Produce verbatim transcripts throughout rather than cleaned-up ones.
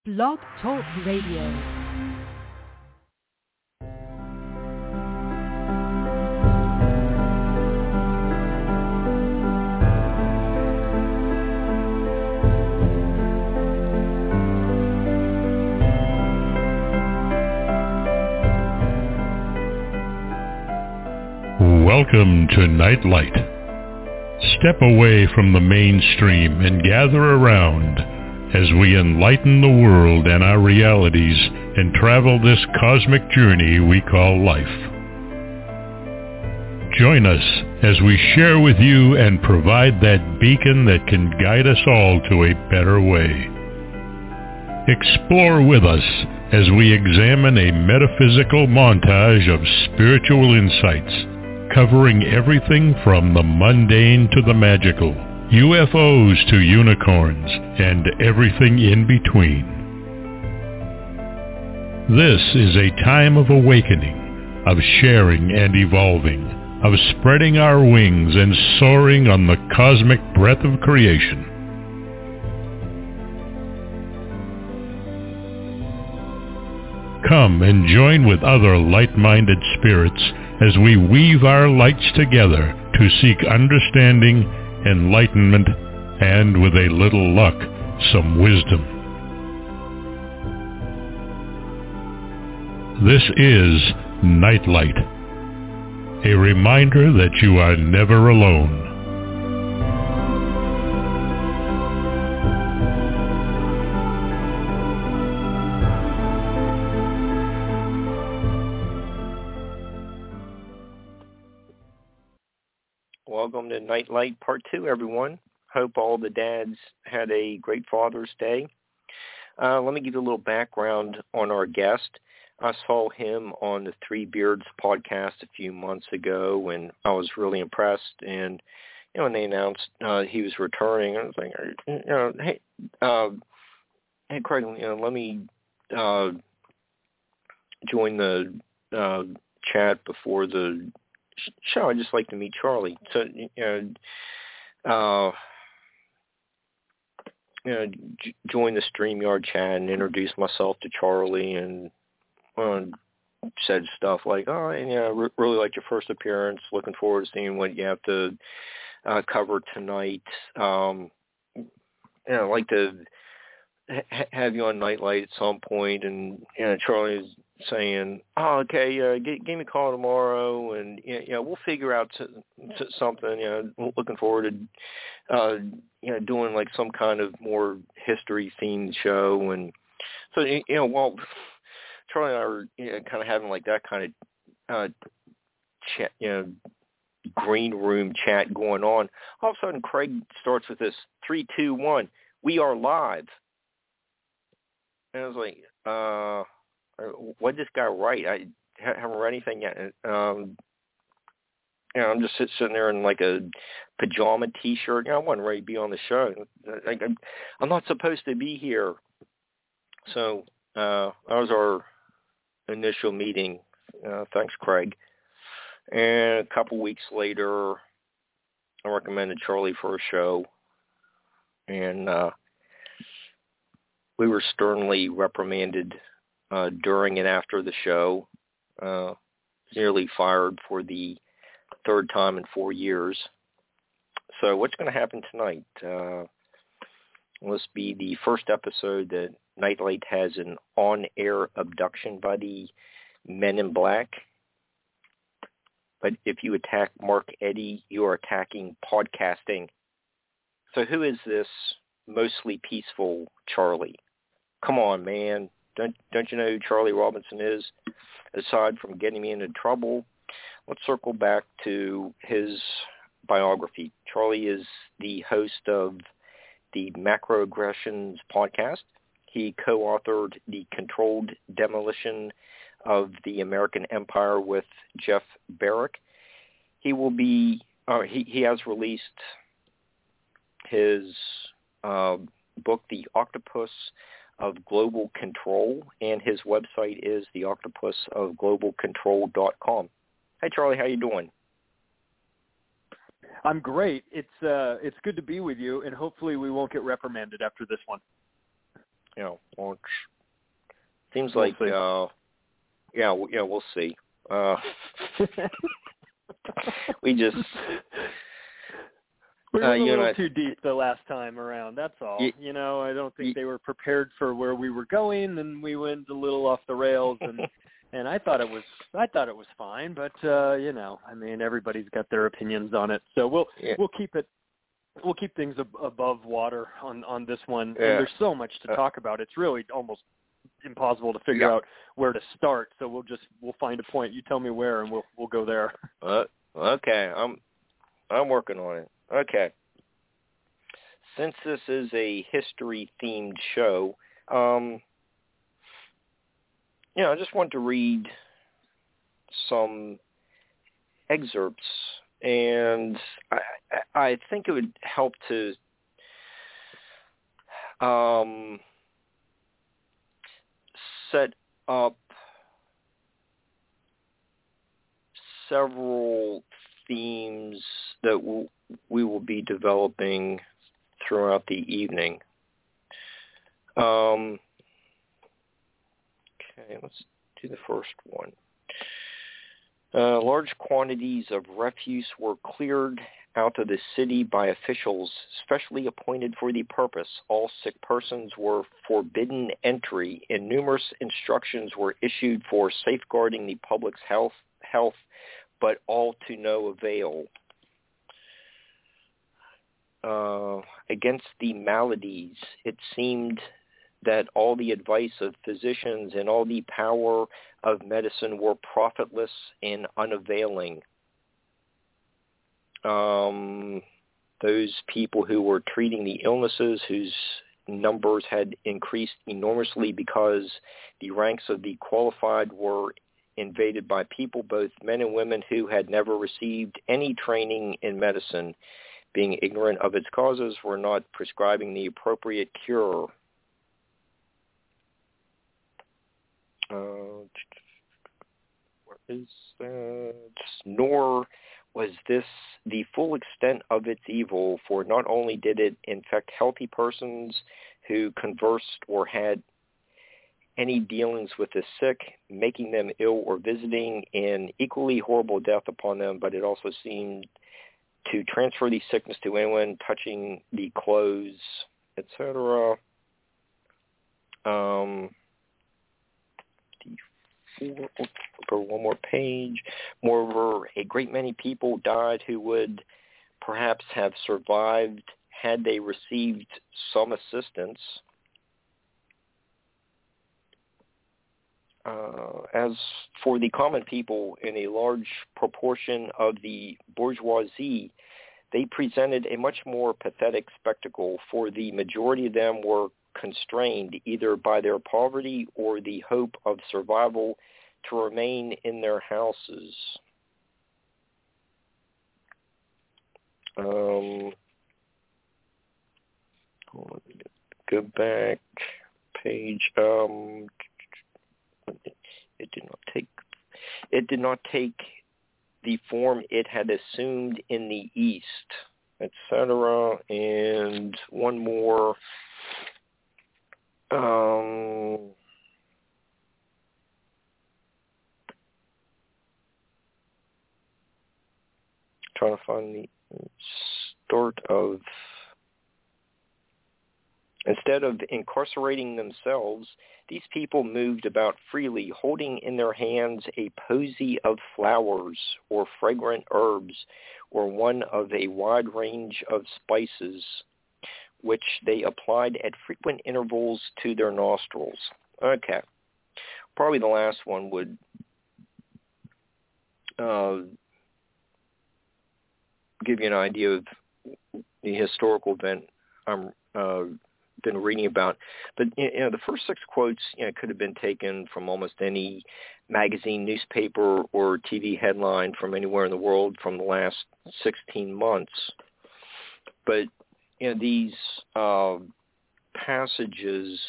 Blog Talk Radio. Welcome to Nightlight. Step away from the mainstream and gather around as we enlighten the world and our realities and travel this cosmic journey we call life. Join us as we share with you and provide that beacon that can guide us all to a better way. Explore with us as we examine a metaphysical montage of spiritual insights, covering everything from the mundane to the magical, U F Os to unicorns, and everything in between. This is a time of awakening, of sharing and evolving, of spreading our wings and soaring on the cosmic breath of creation. Come and join with other light-minded spirits as we weave our lights together to seek understanding, enlightenment, and with a little luck, some wisdom. This is Nightlight, a reminder that you are never alone. Welcome to Nightlight Part two, everyone. Hope all the dads had a great Father's Day. Uh, let me give you a little background on our guest. I saw him on the Three Beards podcast a few months ago, and I was really impressed. And, you know, when they announced uh, he was returning, I was like, you know, hey, uh, hey, Craig, you know, let me uh, join the uh, chat before the show. I'd just like to meet Charlie. So, you know, uh, you know, j- join the StreamYard chat and introduce myself to Charlie, and uh, said stuff like, "Oh, and, you know, re- really like your first appearance. Looking forward to seeing what you have to uh, cover tonight. Um, you know, I'd like to ha- have you on Nightlight at some point." And, you know, Charlie is saying, "Oh, okay, uh, g- give me a call tomorrow, and you know, we'll figure out s- s- something." You know, looking forward to, uh, you know, doing like some kind of more history themed show. And so, you know, while Charlie and I were, you know, kind of having like that kind of, uh, chat, you know, green room chat going on, all of a sudden Craig starts with this three, two, one, we are live, and I was like, uh. what did this guy write? I haven't read anything yet. Um, you know, I'm just sit, sitting there in like a pajama T-shirt. You know, I wasn't ready to be on the show. Like, I'm, I'm not supposed to be here. So uh, that was our initial meeting. Uh, thanks, Craig. And a couple weeks later, I recommended Charlie for a show, and uh, we were sternly reprimanded Uh, during and after the show. Uh, nearly fired for the third time in four years. So what's going to happen tonight? Uh, will this be the first episode that Nightlight has an on-air abduction by the Men in Black? But if you attack Mark Eddy, you are attacking podcasting. So who is this mostly peaceful Charlie? Come on, man. Don't, don't you know who Charlie Robinson is? Aside from getting me into trouble, let's circle back to his biography. Charlie is the host of the Macroaggressions podcast. He co-authored The Controlled Demolition of the American Empire with Jeff Barrick. He will be, uh, he, he has released his uh, book, The Octopus of Global Control, and his website is the octopus of global control dot com. Hey, Charlie, how you doing? I'm great. It's uh, it's good to be with you, and hopefully we won't get reprimanded after this one. you know, launch. Seems We'll like, see. uh, yeah, w- yeah, we'll see. Uh, we just we went uh, a you little know, too deep the last time around. That's all. y- you know, I don't think y- they were prepared for where we were going, and we went a little off the rails. And and I thought it was I thought it was fine, but uh, you know, I mean, everybody's got their opinions on it, so we'll yeah. we'll keep it. We'll keep things ab- above water on, on this one, Yeah. and there's so much to Uh, talk about. It's really almost impossible to figure yeah. out where to start. So we'll just we'll find a point. You tell me where, and we'll we'll go there. Uh, okay, I'm I'm working on it. Okay. Since this is a history-themed show, um, you know, I just want to read some excerpts, and I, I think it would help to um, set up several themes that we'll, we will be developing throughout the evening. Um, okay, let's do the first one. Uh, large quantities of refuse were cleared out of the city by officials specially appointed for the purpose. All sick persons were forbidden entry, and numerous instructions were issued for safeguarding the public's health, health, but all to no avail. Uh, against the maladies, it seemed that all the advice of physicians and all the power of medicine were profitless and unavailing. Um, those people who were treating the illnesses, whose numbers had increased enormously because the ranks of the qualified were invaded by people, both men and women, who had never received any training in medicine, being ignorant of its causes, were not prescribing the appropriate cure. Uh, where is that? Nor was this the full extent of its evil, for not only did it infect healthy persons who conversed or had any dealings with the sick, making them ill or visiting an equally horrible death upon them, but it also seemed to transfer the sickness to anyone touching the clothes, et cetera. Um, go one more page. Moreover, a great many people died who would perhaps have survived had they received some assistance. Uh, as for the common people, in a large proportion of the bourgeoisie, they presented a much more pathetic spectacle, for the majority of them were constrained either by their poverty or the hope of survival to remain in their houses. Um, go back page. Um, it did not take. It did not take the form it had assumed in the East, et cetera. And one more. Um, trying to find the start of. Instead of incarcerating themselves, these people moved about freely, holding in their hands a posy of flowers or fragrant herbs, or one of a wide range of spices, which they applied at frequent intervals to their nostrils. Okay. Probably the last one would uh, give you an idea of the historical event I'm uh, been reading about. But you know, the first six quotes, you know, could have been taken from almost any magazine, newspaper, or T V headline from anywhere in the world from the last sixteen months. But you know, these uh, passages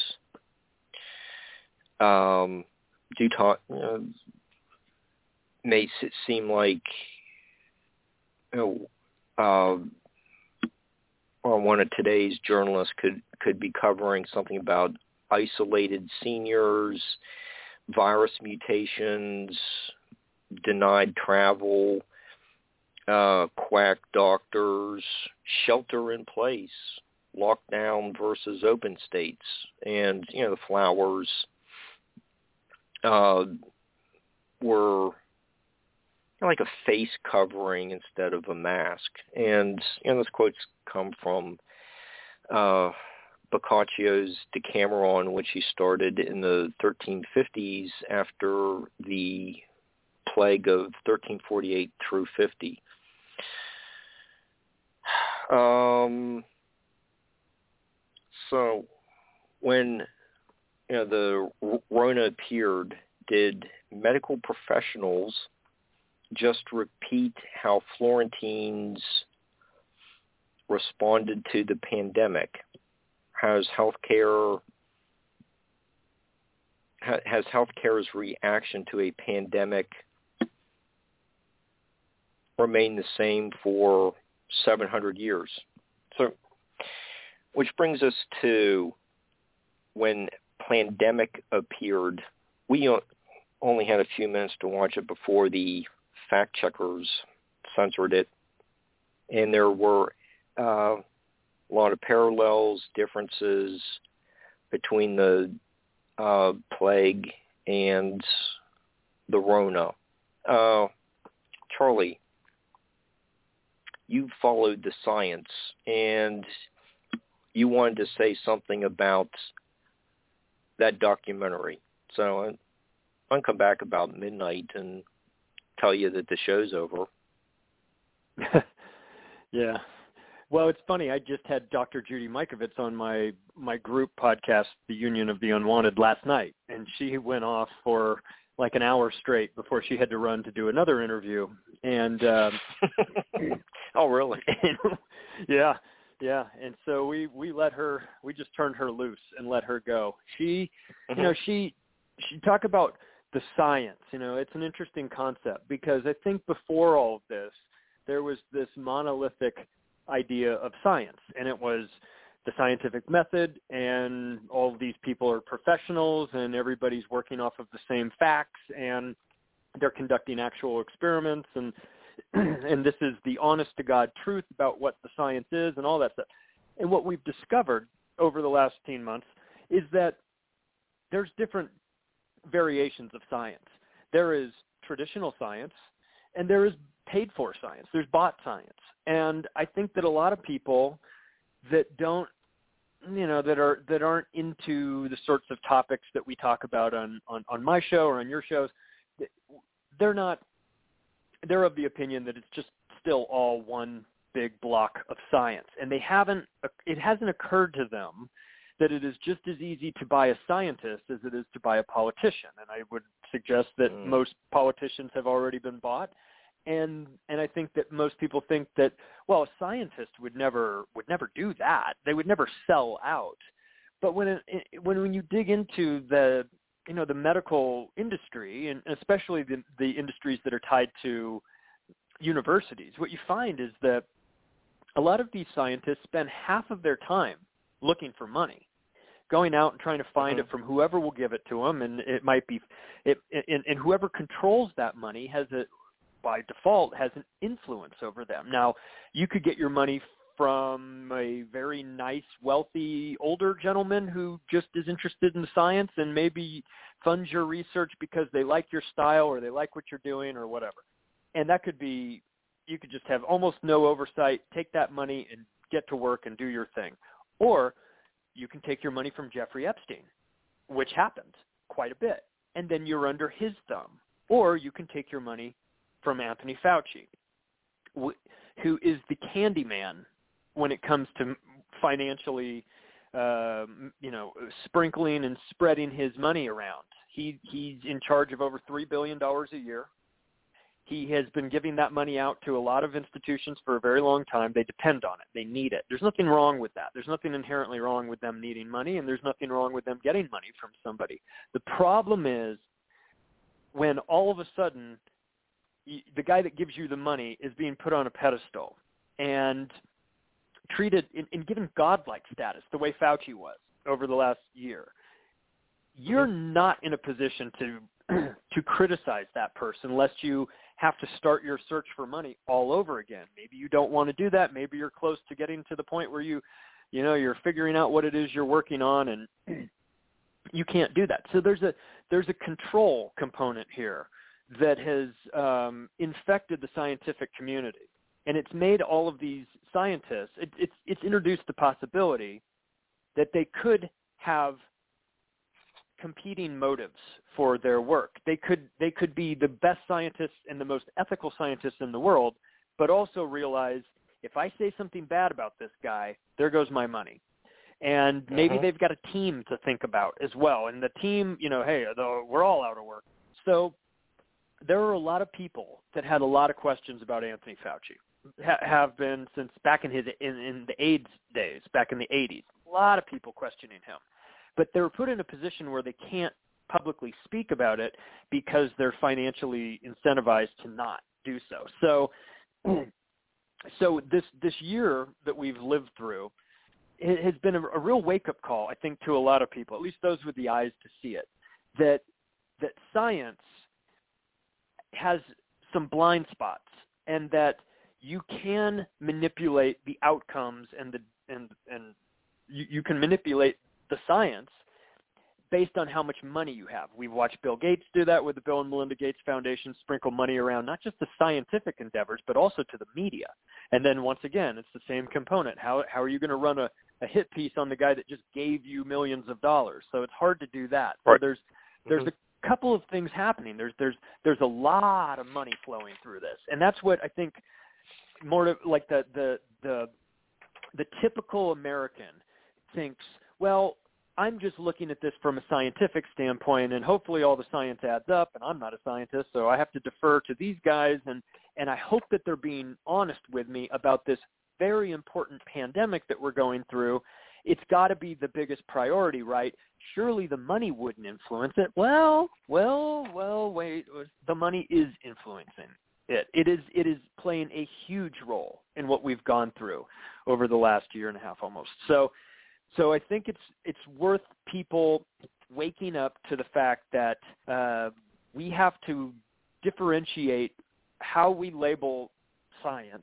um, do talk, you know, may seem like, you know, uh, or one of today's journalists could, could be covering something about isolated seniors, virus mutations, denied travel, uh, quack doctors, shelter in place, lockdown versus open states, and, you know, the flowers uh, were like a face covering instead of a mask. And, you know, those quotes come from uh, Boccaccio's Decameron, which he started in the thirteen fifties after the plague of thirteen forty-eight through fifty. Um, so when, you know, the Rona appeared, did medical professionals just repeat how Florentines responded to the pandemic? Has healthcare has healthcare's reaction to a pandemic remained the same for seven hundred years? So, which brings us to when Plandemic appeared. We only had a few minutes to watch it before the fact checkers censored it, and there were uh, a lot of parallels, differences between the uh, plague and the Rona. Uh, Charlie, you followed the science, and you wanted to say something about that documentary. So I'm going to come back about midnight and tell you that the show's over. Yeah. Well, it's funny. I just had Doctor Judy Mikovits on my, my group podcast, The Union of the Unwanted, last night, and she went off for like an hour straight before she had to run to do another interview. And um, oh, really? And, yeah, yeah. And so we, we let her. We just turned her loose and let her go. She, mm-hmm. you know, she she talked about the science. You know, it's an interesting concept because I think before all of this, there was this monolithic idea of science, and it was the scientific method, and all of these people are professionals, and everybody's working off of the same facts, and they're conducting actual experiments, and and this is the honest-to-God truth about what the science is and all that stuff. And what we've discovered over the last fifteen months is that there's different variations of science. There is traditional science, and there is paid-for science. There's bot science. And I think that a lot of people that don't, you know, that are that aren't into the sorts of topics that we talk about on, on, on my show or on your shows, they're not, they're of the opinion that it's just still all one big block of science. And they haven't, it hasn't occurred to them that it is just as easy to buy a scientist as it is to buy a politician. And I would suggest that mm. most politicians have already been bought. And and I think that most people think that, well, a scientist would never would never do that. They would never sell out. But when it, when when you dig into the you know the medical industry, and especially the the industries that are tied to universities, what you find is that a lot of these scientists spend half of their time looking for money, going out and trying to find mm-hmm. it from whoever will give it to them, and it might be it and, and whoever controls that money has a by default has an influence over them. Now, you could get your money from a very nice, wealthy, older gentleman who just is interested in science and maybe funds your research because they like your style or they like what you're doing or whatever. And that could be, you could just have almost no oversight, take that money and get to work and do your thing. Or you can take your money from Jeffrey Epstein, which happened quite a bit, and then you're under his thumb. Or you can take your money from Anthony Fauci, who is the candy man when it comes to financially, uh, you know, sprinkling and spreading his money around. He he's in charge of over three billion dollars a year. He has been giving that money out to a lot of institutions for a very long time. They depend on it. They need it. There's nothing wrong with that. There's nothing inherently wrong with them needing money, and there's nothing wrong with them getting money from somebody. The problem is when all of a sudden the guy that gives you the money is being put on a pedestal and treated and, and given godlike status the way Fauci was over the last year. you're not in a position to to criticize that person lest you have to start your search for money all over again. Maybe you don't want to do that. Maybe you're close to getting to the point where you, you know, you're figuring out what it is you're working on, and you can't do that. So there's a there's a control component here that has um, infected the scientific community, and it's made all of these scientists. It, it's it's introduced the possibility that they could have competing motives for their work. They could they could be the best scientists and the most ethical scientists in the world, but also realize if I say something bad about this guy, there goes my money. And maybe uh-huh. they've got a team to think about as well. And the team, you know, hey, the, we're all out of work. So there are a lot of people that had a lot of questions about Anthony Fauci, ha- have been since back in his in, in the AIDS days, back in the eighties. A lot of people questioning him. But they were put in a position where they can't publicly speak about it because they're financially incentivized to not do so. So, so this this year that we've lived through, it has been a, a real wake-up call, I think, to a lot of people, at least those with the eyes to see it, that that science has some blind spots, and that you can manipulate the outcomes and the and and you, you can manipulate the science based on how much money you have. We've watched Bill Gates do that with the Bill and Melinda Gates Foundation, sprinkle money around not just the scientific endeavors, but also to the media. And then once again, it's the same component. How how are you going to run a, a hit piece on the guy that just gave you millions of dollars? So it's hard to do that. So right. there's there's mm-hmm. a couple of things happening. There's there's there's a lot of money flowing through this, and that's what I think more to, like the the the the typical American thinks, well, I'm just looking at this from a scientific standpoint, and hopefully all the science adds up, and I'm not a scientist, so I have to defer to these guys, and, and I hope that they're being honest with me about this very important pandemic that we're going through. It's got to be the biggest priority, right? Surely the money wouldn't influence it. Well, well, well, wait, the money is influencing it. It is, it is playing a huge role in what we've gone through over the last year and a half almost. So, So I think it's it's worth people waking up to the fact that uh, we have to differentiate how we label science,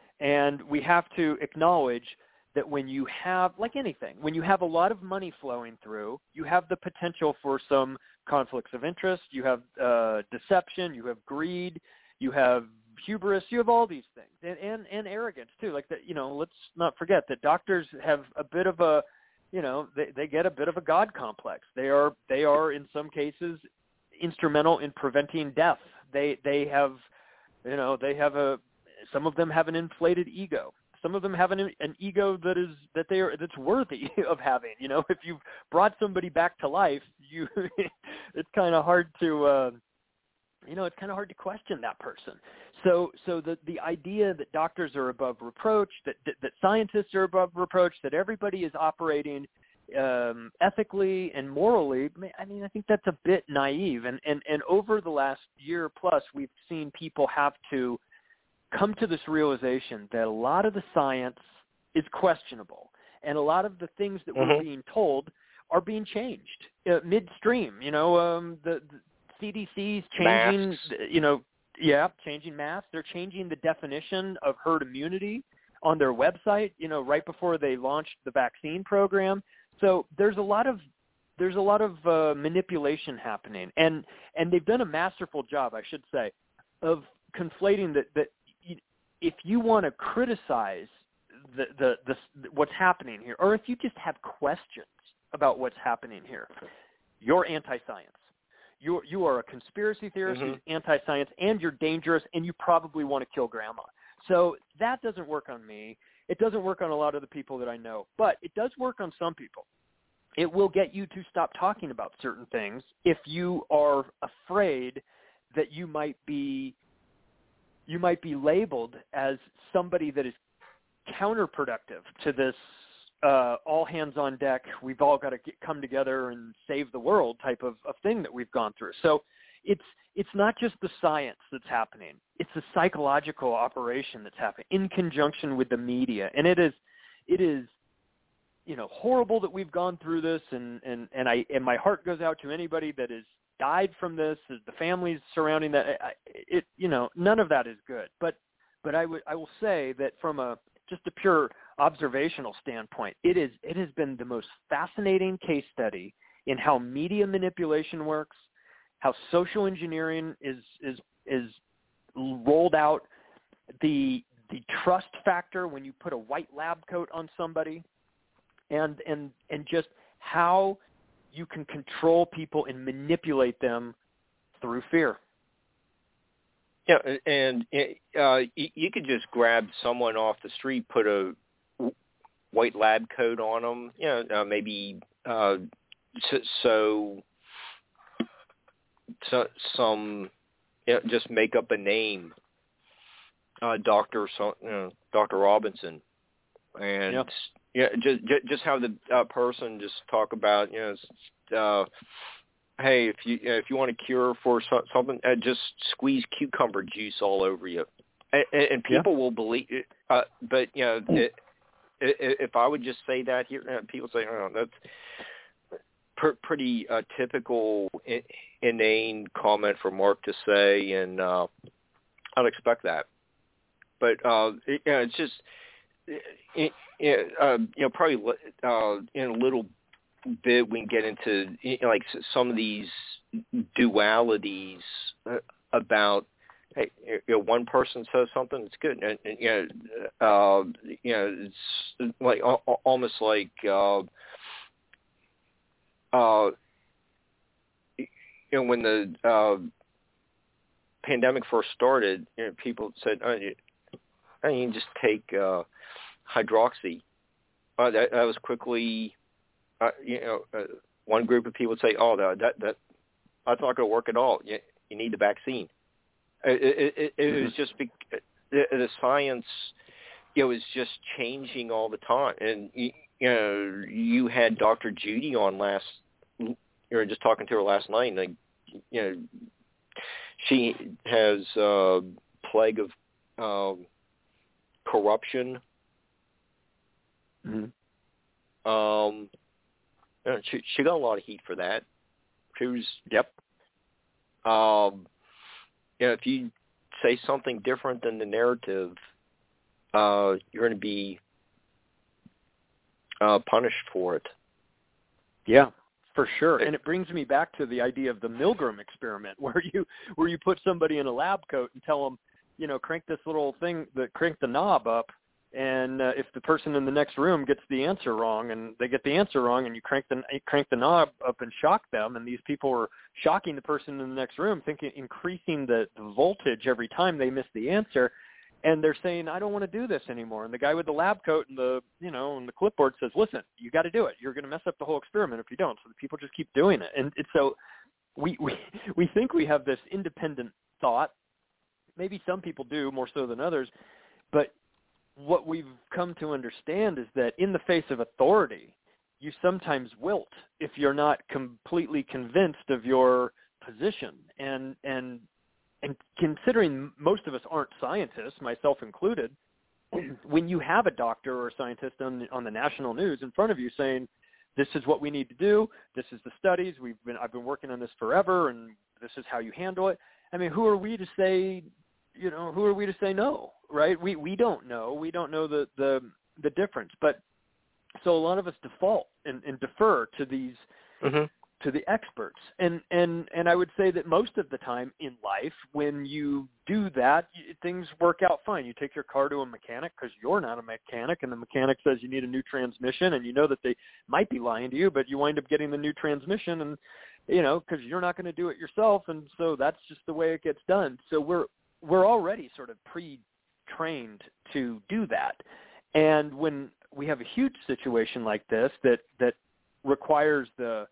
and we have to acknowledge that when you have, like anything, when you have a lot of money flowing through, you have the potential for some conflicts of interest, you have uh, deception, you have greed, you have hubris, you have all these things, and, and, and arrogance too. Like that, you know, let's not forget that doctors have a bit of a, you know, they, they get a bit of a God complex. They are, they are in some cases instrumental in preventing death. They, they have, you know, they have a, some of them have an inflated ego. Some of them have an, an ego that is, that they are, that's worthy of having. You know, if you've brought somebody back to life, you, it's kind of hard to, uh, you know, it's kind of hard to question that person. So, so the, the idea that doctors are above reproach, that, that, that scientists are above reproach, that everybody is operating um, ethically and morally, I mean, I think that's a bit naive. And, and, and over the last year plus, we've seen people have to come to this realization that a lot of the science is questionable, and a lot of the things that mm-hmm. we're being told are being changed uh, midstream. You know, um, the, the C D C's changing, Masks. you know, yeah, changing masks. They're changing the definition of herd immunity on their website, you know, right before they launched the vaccine program. So there's a lot of there's a lot of uh, manipulation happening, and and they've done a masterful job, I should say, of conflating that that if you want to criticize the, the the what's happening here, or if you just have questions about what's happening here, you're anti-science. You you are a conspiracy theorist mm-hmm. who's anti-science, and you're dangerous, and you probably want to kill grandma. So that doesn't work on me. It doesn't work on a lot of the people that I know, but it does work on some people. It will get you to stop talking about certain things if you are afraid that you might be you might be labeled as somebody that is counterproductive to this uh, all hands on deck, we've all got to get, come together and save the world type of, of thing that we've gone through. So it's it's not just the science that's happening. It's the psychological operation that's happening in conjunction with the media. And it is, it is, you know, horrible that we've gone through this, and, and, and I and my heart goes out to anybody that has died from this, the families surrounding that. It, you know, none of that is good. But but I would I will say that from a just a pure observational standpoint, it is it has been the most fascinating case study in how media manipulation works, how social engineering is is is rolled out, the the trust factor when you put a white lab coat on somebody. And, and and just how you can control people and manipulate them through fear. Yeah, and uh, you could just grab someone off the street, put a white lab coat on them, you know, uh, maybe uh, so, so, so some, you know, just make up a name, uh, Doctor so, you know, Doctor Robinson, and. Yep. Yeah, just just have the uh, person just talk about, you know, uh, hey, if you if you want a cure for so, something, uh, just squeeze cucumber juice all over you, and, and people yeah. will believe it. Uh, but you know, it, it, if I would just say that here, uh, people say, oh, that's pr- pretty uh, typical, in, inane comment for Mark to say, and uh, I'd expect that. But uh, it, you know, it's just. It, it, uh, you know, probably uh, in a little bit we can get into, you know, like some of these dualities uh, about, hey, you know, one person says something, it's good, and, and you know, uh, you know, it's like uh, almost like, uh, uh, you know, when the uh, pandemic first started, you know, people said, oh, you, I mean, just take. Uh, hydroxy. Uh, that, that was quickly, uh, you know, uh, one group of people would say, "Oh, that that, that that's not going to work at all. You, you need the vaccine." It, it, it, it mm-hmm. was just be, the, the science, you know, is just changing all the time. And you, you know, you had Doctor Judy on last. You were just talking to her last night. And, like, you know, she has a plague of um, corruption. Mm-hmm. Um, she she got a lot of heat for that. She was yep. Um, you know, if you say something different than the narrative, uh, you're going to be uh, punished for it. Yeah, for sure. And it brings me back to the idea of the Milgram experiment, where you where you put somebody in a lab coat and tell them, you know, crank this little thing, the crank the knob up. And uh, if the person in the next room gets the answer wrong, and they get the answer wrong, and you crank the you crank the knob up and shock them, and these people were shocking the person in the next room, thinking increasing the, the voltage every time they missed the answer, and they're saying, "I don't want to do this anymore." And the guy with the lab coat and the you know and the clipboard says, "Listen, you got to do it. You're going to mess up the whole experiment if you don't." So the people just keep doing it, and it's so we we we think we have this independent thought. Maybe some people do more so than others, but what we've come to understand is that in the face of authority, you sometimes wilt if you're not completely convinced of your position. And and and considering most of us aren't scientists, myself included, when you have a doctor or a scientist on, on the national news in front of you saying, "This is what we need to do. This is the studies. We've been I've been working on this forever, and this is how you handle it." I mean, who are we to say? You know, who are we to say no, right? We we don't know. We don't know the, the, the difference. But so a lot of us default and, and defer to these mm-hmm. to the experts. And, and and I would say that most of the time in life, when you do that, things work out fine. You take your car to a mechanic because you're not a mechanic, and the mechanic says you need a new transmission, and you know that they might be lying to you, but you wind up getting the new transmission, and you know, because you're not going to do it yourself, and so that's just the way it gets done. So we're we're already sort of pre-trained to do that. And when we have a huge situation like this that, that requires the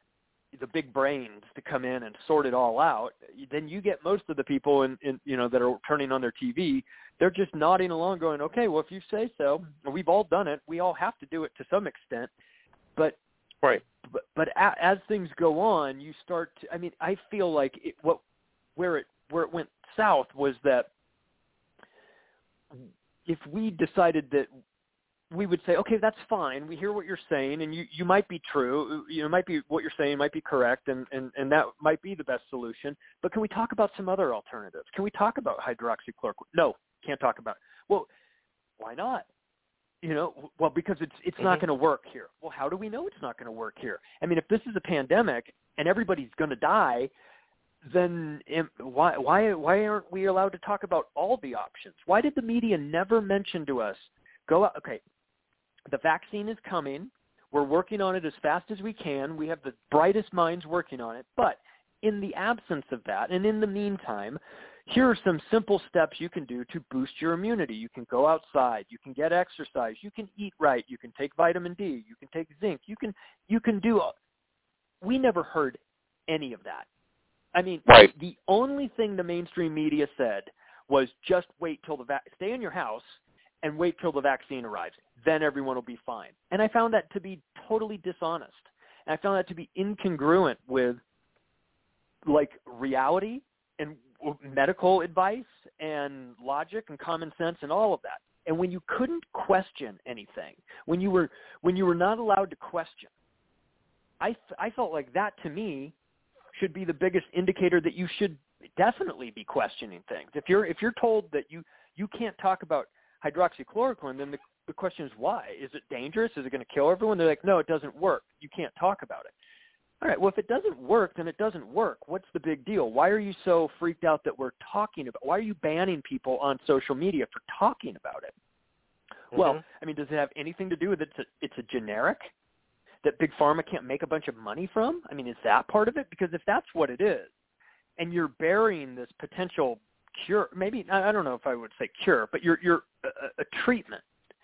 the big brains to come in and sort it all out, then you get most of the people in, in you know that are turning on their T V, they're just nodding along going, okay, well, if you say so, we've all done it. We all have to do it to some extent. But right. But, but a, as things go on, you start to, I mean, I feel like it, what where it where it went south was that if we decided that we would say, okay, that's fine. We hear what you're saying, and you, you might be true. You know, might be what you're saying might be correct, and, and, and that might be the best solution. But can we talk about some other alternatives? Can we talk about hydroxychloroquine? No, can't talk about it. Well, why not? You know, well, because it's it's mm-hmm. not going to work here. Well, how do we know it's not going to work here? I mean, if this is a pandemic and everybody's going to die, then why why why aren't we allowed to talk about all the options? Why did the media never mention to us, go out, okay, the vaccine is coming. We're working on it as fast as we can. We have the brightest minds working on it. But in the absence of that, and in the meantime, here are some simple steps you can do to boost your immunity. You can go outside. You can get exercise. You can eat right. You can take vitamin D. You can take zinc. You can you can do – we never heard any of that. I mean, right. The only thing the mainstream media said was just wait till the va- – stay in your house and wait till the vaccine arrives. Then everyone will be fine. And I found that to be totally dishonest. And I found that to be incongruent with, like, reality and medical advice and logic and common sense and all of that. And when you couldn't question anything, when you were when you were not allowed to question, I I felt like that to me should be the biggest indicator that you should definitely be questioning things. If you're if you're told that you you can't talk about hydroxychloroquine, then the the question is why? Is it dangerous? Is it going to kill everyone? They're like, no, it doesn't work. You can't talk about it. All right, well, if it doesn't work, then it doesn't work. What's the big deal? Why are you so freaked out that we're talking about? Why are you banning people on social media for talking about it? Mm-hmm. Well, I mean, does it have anything to do with it? It's a, it's a generic that Big Pharma can't make a bunch of money from? I mean, is that part of it? Because if that's what it is, and you're burying this potential cure, maybe, I don't know if I would say cure, but you're, you're a, a treatment,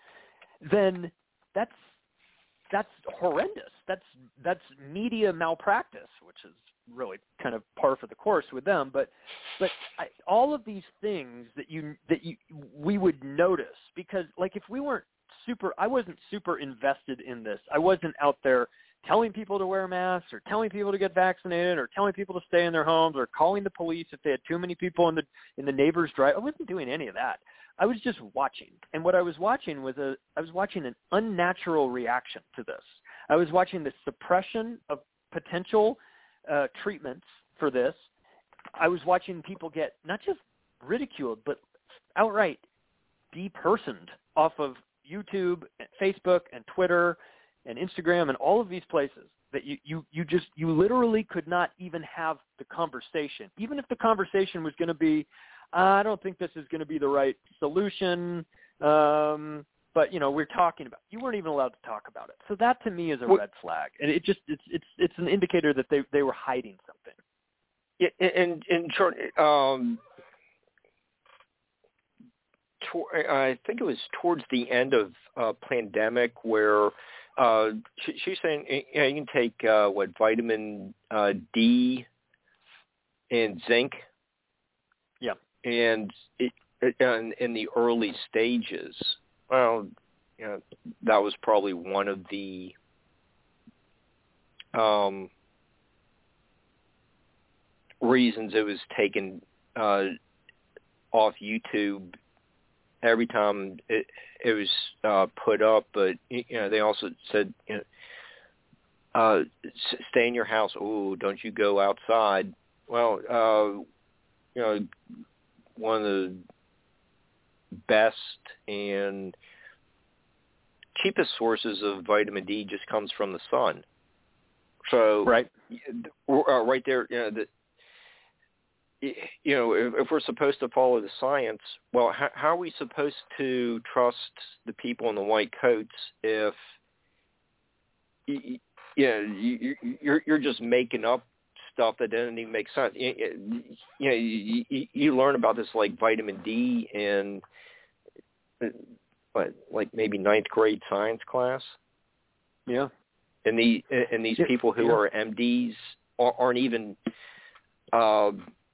then that's That's horrendous. That's that's media malpractice, which is really kind of par for the course with them. But but I, all of these things that you that you we would notice, because like if we weren't super, I wasn't super invested in this. I wasn't out there telling people to wear masks or telling people to get vaccinated or telling people to stay in their homes or calling the police if they had too many people in the in the neighbor's drive. I wasn't doing any of that. I was just watching. And what I was watching was a I was watching an unnatural reaction to this. I was watching the suppression of potential uh, treatments for this. I was watching people get not just ridiculed, but outright depersoned off of YouTube and Facebook and Twitter and Instagram and all of these places that you, you, you just, you literally could not even have the conversation. Even if the conversation was going to be, I don't think this is going to be the right solution, um, but, you know, we're talking about, you weren't even allowed to talk about it. So that to me is a well, red flag. And it just, it's, it's, it's an indicator that they, they were hiding something. Yeah, and, and short, um, to, I think it was towards the end of uh, pandemic where uh, she, she's saying, you know, you can take, uh, what, vitamin uh, D and zinc. Yeah. And it, in, in the early stages, well, you know, that was probably one of the um, reasons it was taken uh, off YouTube every time it, it was uh, put up. But, you know, they also said, you know, uh, stay in your house. Oh, don't you go outside. Well, uh, you know, one of the best and cheapest sources of vitamin D just comes from the sun. So, right, uh, right there, you know, the, you know, if, if we're supposed to follow the science, well, how, how are we supposed to trust the people in the white coats if, you, you know, you, you're you're just making up stuff that doesn't even make sense. You, you know, you, you, you learn about this like vitamin D in what, like maybe ninth grade science class. Yeah, and the and these yeah, people who yeah. are M Ds aren't even uh,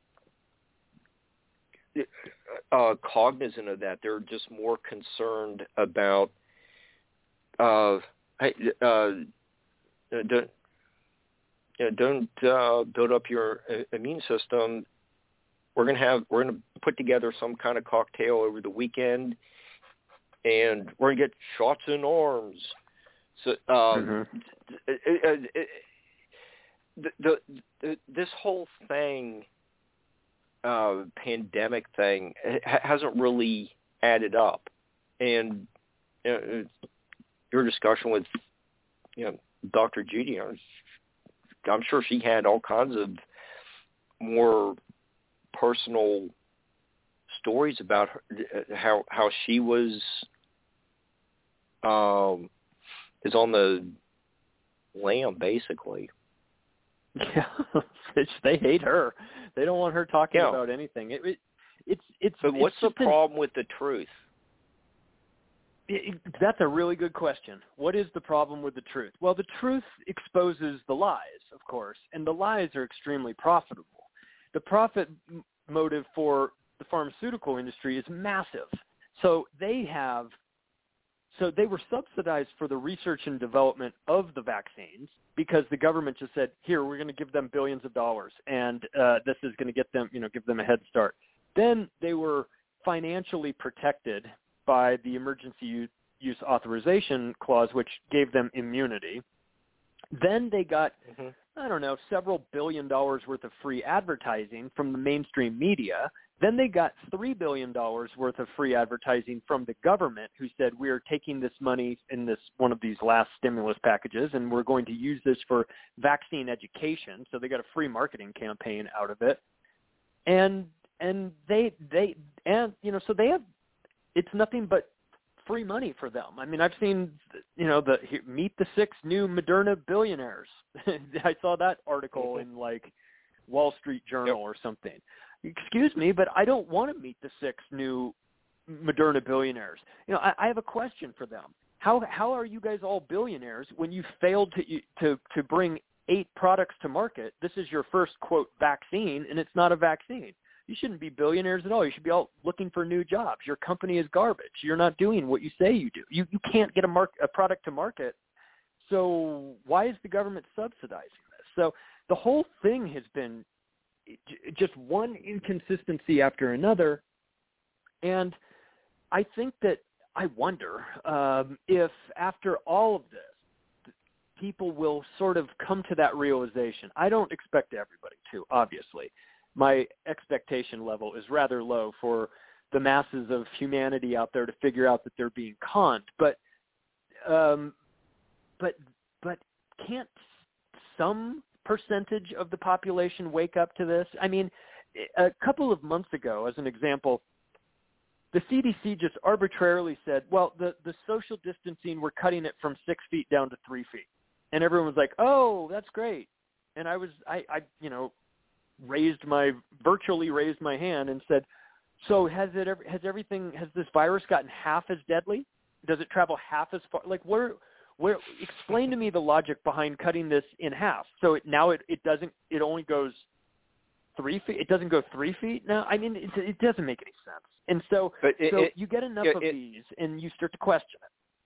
uh, cognizant of that. They're just more concerned about uh, uh, don't. You know, don't uh, build up your uh, immune system. We're gonna have we're gonna put together some kind of cocktail over the weekend, and we're gonna get shots in arms. So um, mm-hmm. it, it, it, the, the, the this whole thing, uh, pandemic thing, ha- hasn't really added up, and you know, your discussion with you know Doctor Judy, I'm sure she had all kinds of more personal stories about her, how how she was um is on the lam basically. Yeah, they hate her. They don't want her talking yeah. about anything. It, it it's it's. But what's it's the problem an, with the truth? It, it, that's a really good question. What is the problem with the truth? Well, the truth exposes the lies, of course, and the lies are extremely profitable. The profit m- motive for the pharmaceutical industry is massive. So they have, so they were subsidized for the research and development of the vaccines because the government just said, here, we're going to give them billions of dollars, and uh, this is going to get them, you know, give them a head start. Then they were financially protected by the emergency use, use authorization clause, which gave them immunity. Then they got, mm-hmm. I don't know, several billion dollars worth of free advertising from the mainstream media. Then they got three billion dollars worth of free advertising from the government, who said, we are taking this money in this one of these last stimulus packages, and we're going to use this for vaccine education. So they got a free marketing campaign out of it. And and they, they and, you know, so they have, it's nothing but free money for them. I mean, I've seen, you know, the meet the six new Moderna billionaires. I saw that article in like Wall Street Journal yep. or something. Excuse me, but I don't want to meet the six new Moderna billionaires. You know, I, I have a question for them. How how are you guys all billionaires when you failed to to to bring eight products to market? This is your first quote vaccine, and it's not a vaccine. You shouldn't be billionaires at all. You should be all looking for new jobs. Your company is garbage. You're not doing what you say you do. You you can't get a mark a product to market. So why is the government subsidizing this? So the whole thing has been just one inconsistency after another. And I think that I wonder um, if after all of this, people will sort of come to that realization. I don't expect everybody to, obviously. My expectation level is rather low for the masses of humanity out there to figure out that they're being conned. But, um, but, but can't some percentage of the population wake up to this? I mean, a couple of months ago, as an example, the C D C just arbitrarily said, well, the, the social distancing, we're cutting it from six feet down to three feet. And everyone was like, oh, that's great. And I was, I, I you know, raised my, virtually raised my hand and said, so has it ever, has everything, has this virus gotten half as deadly? Does it travel half as far? Like, where, where, explain to me the logic behind cutting this in half. So it, now it, it doesn't, it only goes three feet. It doesn't go three feet now. I mean, it, it doesn't make any sense. And so, it, so it, you get enough it, of it, these and you start to question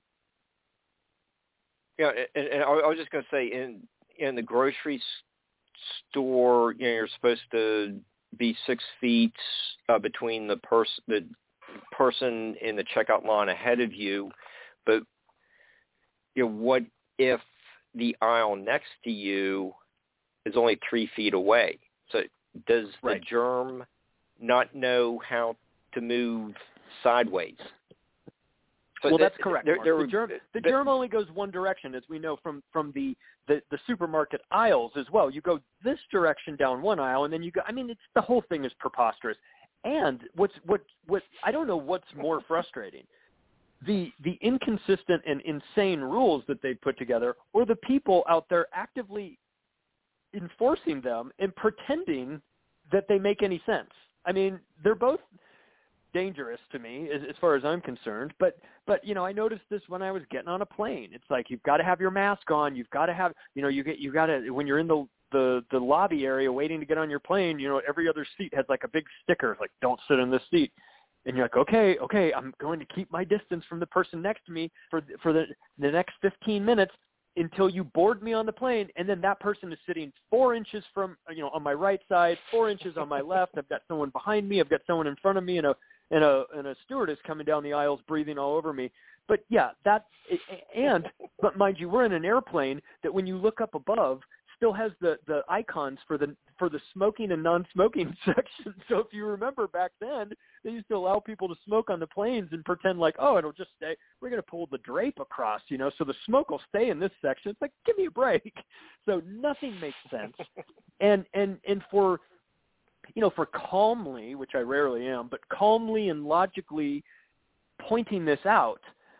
it. Yeah. And, and I was just going to say in, in the grocery store, you know, you're supposed to be six feet uh, between the person, the person in the checkout line ahead of you. But, you know, what if the aisle next to you is only three feet away? So does right. the germ not know how to move sideways? So well, th- that's correct. there, there the were, germ, the th- germ only goes one direction, as we know from, from the, the, the supermarket aisles as well. You go this direction down one aisle, and then you go. I mean, it's the whole thing is preposterous. And what's what what I don't know what's more frustrating, the the inconsistent and insane rules that they put together, or the people out there actively enforcing them and pretending that they make any sense. I mean, they're both dangerous to me as, as far as I'm concerned. But, but, you know, I noticed this when I was getting on a plane. It's like, you've got to have your mask on. You've got to have, you know, you get, you got to, when you're in the, the, the lobby area waiting to get on your plane, you know, every other seat has like a big sticker, like, don't sit in this seat. And you're like, okay, okay, I'm going to keep my distance from the person next to me for, for the, the next fifteen minutes until you board me on the plane. And then that person is sitting four inches from, you know, on my right side, four inches on my left. I've got someone behind me. I've got someone in front of me, you know, and a and a stewardess coming down the aisles breathing all over me. But yeah, that and but mind you, we're in an airplane that when you look up above still has the, the icons for the for the smoking and non-smoking section. So if you remember back then, they used to allow people to smoke on the planes and pretend like, oh, it'll just stay. We're going to pull the drape across, you know, so the smoke will stay in this section. It's like, give me a break. So nothing makes sense. and and and for you know, for calmly, which I rarely am, but calmly and logically pointing this out,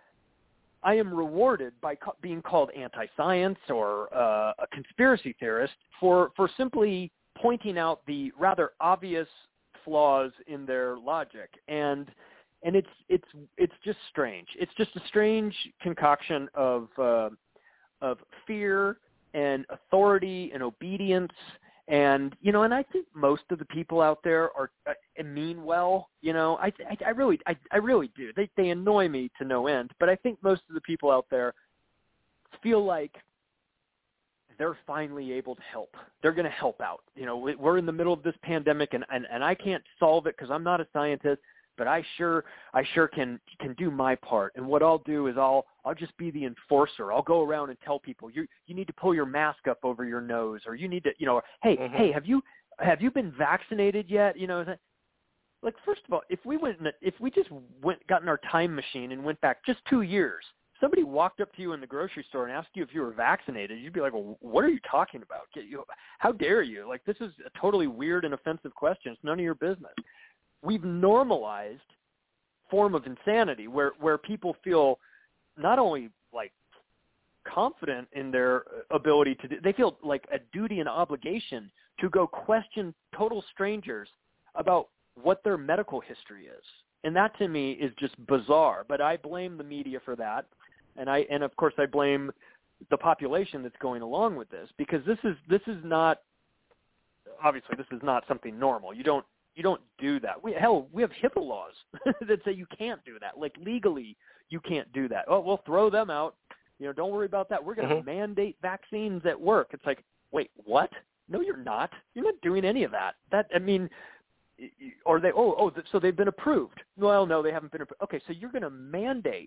I am rewarded by co- being called anti-science or uh, a conspiracy theorist for, for simply pointing out the rather obvious flaws in their logic. And and it's it's it's just strange. It's just a strange concoction of uh, of fear and authority and obedience. And, you know, and I think most of the people out there are uh, mean well, you know, I, I, I really, I, I really do. They, they annoy me to no end, but I think most of the people out there feel like they're finally able to help. They're going to help out. You know, we're in the middle of this pandemic and, and, and I can't solve it because I'm not a scientist, but I sure, I sure can, can do my part. And what I'll do is I'll, I'll just be the enforcer. I'll go around and tell people you, you need to pull your mask up over your nose, or you need to, you know, hey, mm-hmm. hey, have you, have you been vaccinated yet? You know, like, first of all, if we went, if we just went, got in our time machine and went back just two years, somebody walked up to you in the grocery store and asked you if you were vaccinated, you'd be like, well, what are you talking about? Get you, how dare you? Like, this is a totally weird and offensive question. It's none of your business. We've normalized form of insanity where, where people feel not only like confident in their ability to do, they feel like a duty and obligation to go question total strangers about what their medical history is. And that to me is just bizarre, but I blame the media for that. And I, and of course I blame the population that's going along with this, because this is, this is not, obviously this is not something normal. You don't, You don't do that. We, hell, we have HIPAA laws that say you can't do that. Like, legally, you can't do that. Oh, we'll throw them out. You know, don't worry about that. We're going to mm-hmm. mandate vaccines at work. It's like, wait, what? No, you're not. You're not doing any of that. That, I mean, or they, oh, oh, so they've been approved. Well, no, they haven't been approved. Okay, so you're going to mandate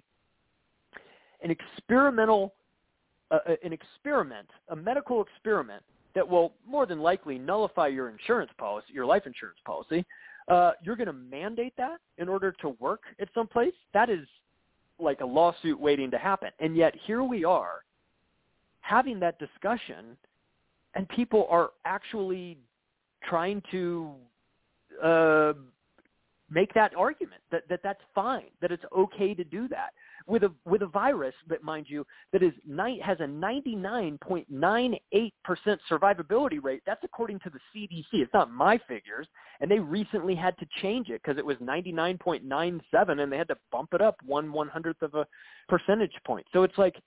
an experimental, uh, an experiment, a medical experiment that will more than likely nullify your insurance policy, your life insurance policy. Uh, you're going to mandate that in order to work at some place? That is like a lawsuit waiting to happen. And yet here we are having that discussion, and people are actually trying to uh, make that argument that, that that's fine, that it's okay to do that. With a with a virus that, mind you, that is ni- has a ninety-nine point nine eight percent survivability rate. That's according to the C D C. It's not my figures, and they recently had to change it because it was ninety-nine point nine seven, and they had to bump it up one one hundredth of a percentage point. So it's like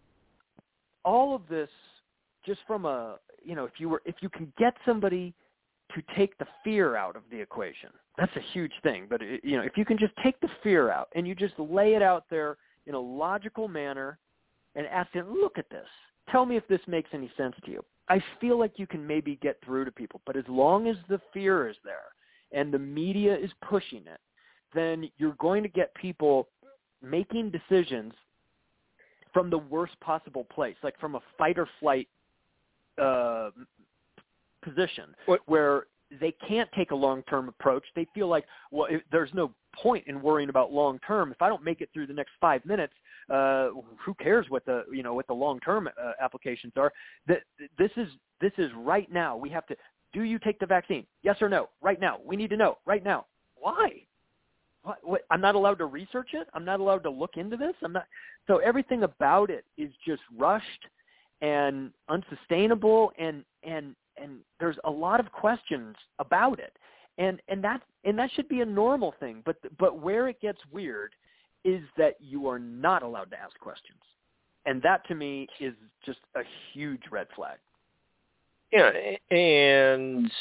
all of this, just from a, you know, if you were if you can get somebody to take the fear out of the equation, that's a huge thing. But it, you know, if you can just take the fear out and you just lay it out there in a logical manner and ask them, look at this, tell me if this makes any sense to you. I feel like you can maybe get through to people, but as long as the fear is there and the media is pushing it, then you're going to get people making decisions from the worst possible place, like from a fight or flight uh, position, what? where they can't take a long-term approach. They feel like, well, if, there's no point in worrying about long-term. If I don't make it through the next five minutes, uh, who cares what the, you know, what the long-term uh, applications are? That this is, this is right now. We have to, do you take the vaccine? Yes or no? Right now. We need to know right now. Why? What, what, I'm not allowed to research it. I'm not allowed to look into this. I'm not. So everything about it is just rushed and unsustainable, and, and, and there's a lot of questions about it. And, and that, and that should be a normal thing. But, but where it gets weird is that you are not allowed to ask questions. And that to me is just a huge red flag. Yeah. And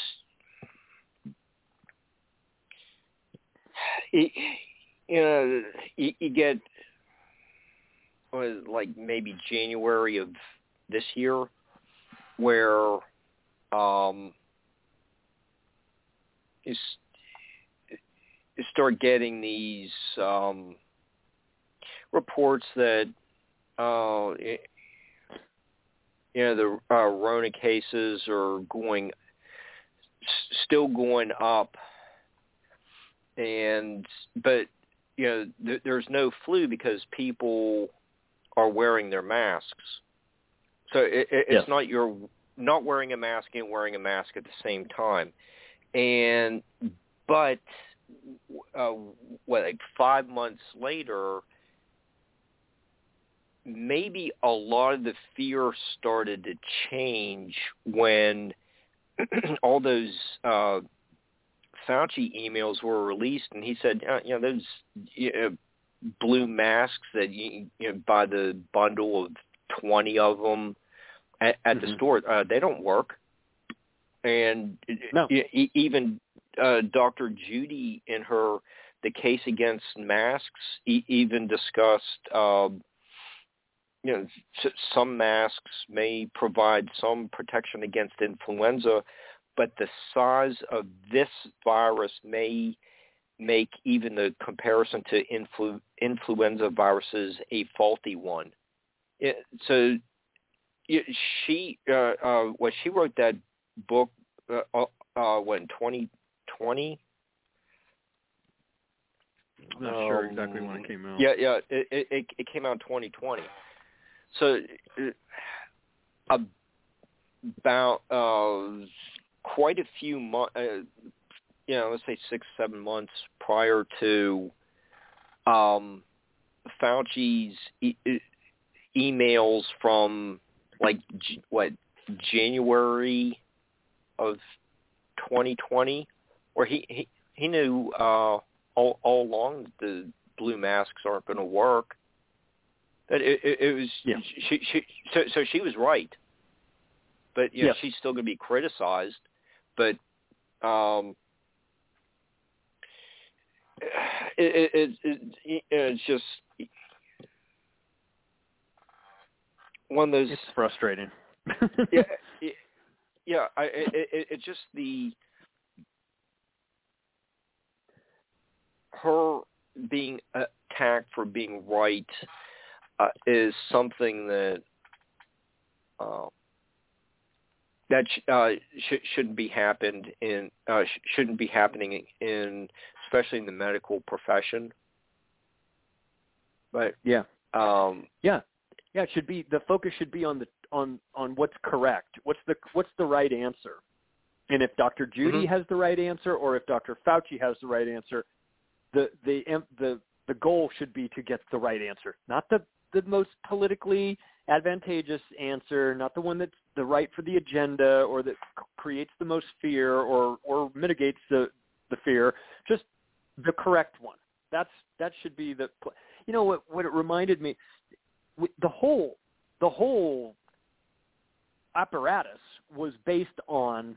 you know, you, you get was like maybe January of this year where um, is start getting these um, reports that uh, it, you know the uh, Rona cases are going s- still going up, and but you know th- there's no flu because people are wearing their masks. So it, it, it's yes. not you're not wearing a mask and wearing a mask at the same time, and but uh, what like five months later, maybe a lot of the fear started to change when all those uh, Fauci emails were released, and he said, uh, you know, those you know, blue masks that you, you know, buy the bundle of twenty of them at, at mm-hmm. the store, uh, they don't work. And no. e- even uh, Doctor Judy in her The Case Against Masks e- even discussed, um, you know, s- some masks may provide some protection against influenza, but the size of this virus may make even the comparison to influ- influenza viruses a faulty one. It, so it, she, uh, uh, well, she wrote that book, uh, uh, what, in twenty twenty? I'm not um, sure exactly when it came out. Yeah, yeah, it, it, it came out in twenty twenty. So uh, about uh, quite a few months, uh, you know, let's say six, seven months prior to um, Fauci's e- emails from like G- what January of twenty twenty, where he he, he knew uh, all all along that the blue masks aren't going to work. That it, it, it was yeah. she she so so she was right, but you know, yes. she's still going to be criticized, but. Um, It, it, it, it's just one of those. It's frustrating. yeah, it, yeah. I, it, it, it's just the her being attacked for being right uh, is something that uh, that sh- uh, sh- shouldn't be happened in uh, sh- shouldn't be happening in, especially in the medical profession. But yeah, um, yeah, yeah. It should be the focus should be on the on on what's correct. What's the what's the right answer? And if Doctor Judy mm-hmm. has the right answer, or if Doctor Fauci has the right answer, the the the the goal should be to get the right answer, not the the most politically advantageous answer, not the one that's the right for the agenda or that creates the most fear or, or mitigates the, the fear, just the correct one. That's, that should be the, you know what, what it reminded me, the whole, the whole apparatus was based on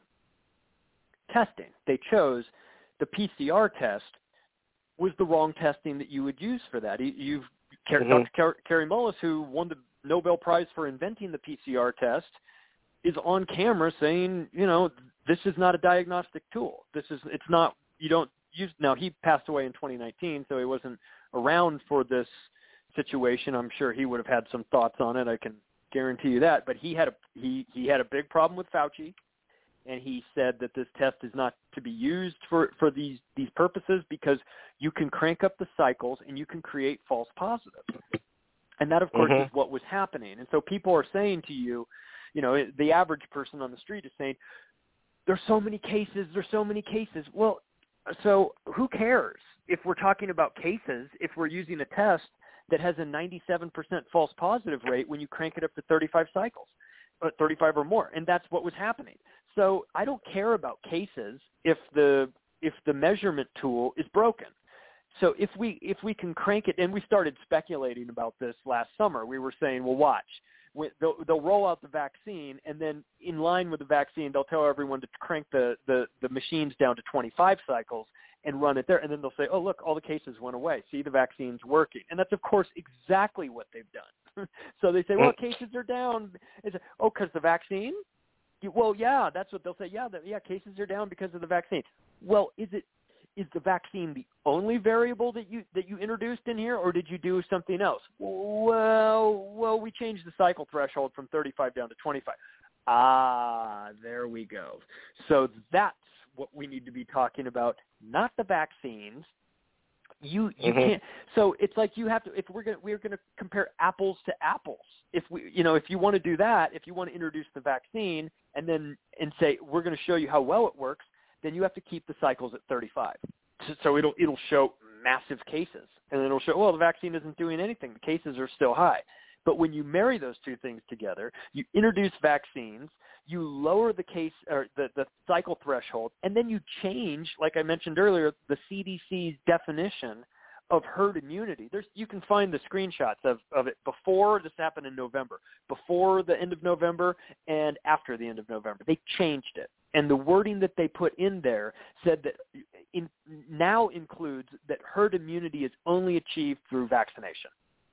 testing. They chose the P C R test was the wrong testing that you would use for that. You've, mm-hmm. Doctor Kary Mullis, who won the Nobel Prize for inventing the P C R test, is on camera saying, you know, this is not a diagnostic tool. This is, it's not, you don't use, now he passed away in twenty nineteen, so he wasn't around for this situation. I'm sure he would have had some thoughts on it. I can guarantee you that. But he had a, he, he had a big problem with Fauci, and he said that this test is not to be used for, for these, these purposes because you can crank up the cycles and you can create false positives. And that, of course, mm-hmm. is what was happening. And so people are saying to you, you know, the average person on the street is saying, there's so many cases, there's so many cases. Well, so who cares if we're talking about cases, if we're using a test that has a ninety-seven percent false positive rate when you crank it up to thirty-five cycles, or thirty-five or more. And that's what was happening. So I don't care about cases if the if the measurement tool is broken. So if we if we can crank it, and we started speculating about this last summer, we were saying, well, watch, they'll, they'll roll out the vaccine, and then in line with the vaccine, they'll tell everyone to crank the, the, the machines down to twenty-five cycles and run it there, and then they'll say, oh, look, all the cases went away. See, the vaccine's working. And that's, of course, exactly what they've done. So they say, well, cases are down. It's, oh, because the vaccine? Well, yeah, that's what they'll say. Yeah, the, yeah, cases are down because of the vaccine. Well, is it is the vaccine the only variable that you that you introduced in here, or did you do something else? Well, well, we changed the cycle threshold from thirty-five down to twenty-five. Ah, there we go. So that's what we need to be talking about, not the vaccines. You you mm-hmm. can't. So it's like you have to. If we're gonna we're gonna compare apples to apples. If we you know if you want to do that, if you want to introduce the vaccine and then and say we're going to show you how well it works, then you have to keep the cycles at thirty-five. So, so it'll it'll show massive cases, and then it'll show well the vaccine isn't doing anything. The cases are still high. But when you marry those two things together, you introduce vaccines, you lower the case or the, the cycle threshold, and then you change, like I mentioned earlier, the C D C's definition of herd immunity. There's you can find the screenshots of, of it before this happened in November, before the end of November, and after the end of November. They changed it. And the wording that they put in there said that in, now includes that herd immunity is only achieved through vaccination.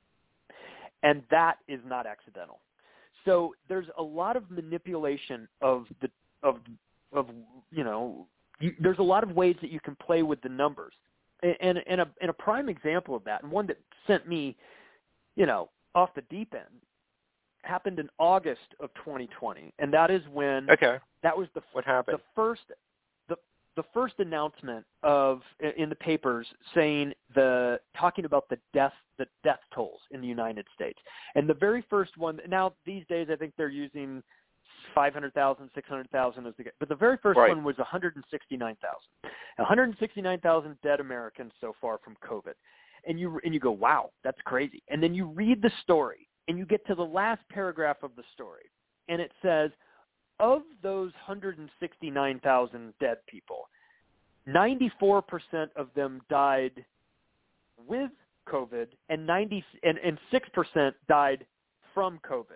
And that is not accidental. So there's a lot of manipulation of the of of you know you, there's a lot of ways that you can play with the numbers, and and, and a and a prime example of that, and one that sent me, you know, off the deep end, happened in August of twenty twenty, and that is when okay that was the what happened the first the the first announcement of in the papers saying the talking about the death the death tolls in the United States. And the very first one, now these days I think they're using five hundred thousand, six hundred thousand as the, but the very first right. one was one hundred sixty-nine thousand. one hundred sixty-nine thousand dead Americans so far from COVID. And you and you go, wow, that's crazy. And then you read the story and you get to the last paragraph of the story and it says, of those one hundred sixty-nine thousand dead people, ninety-four percent of them died with COVID, and ninety and, and six percent died from COVID.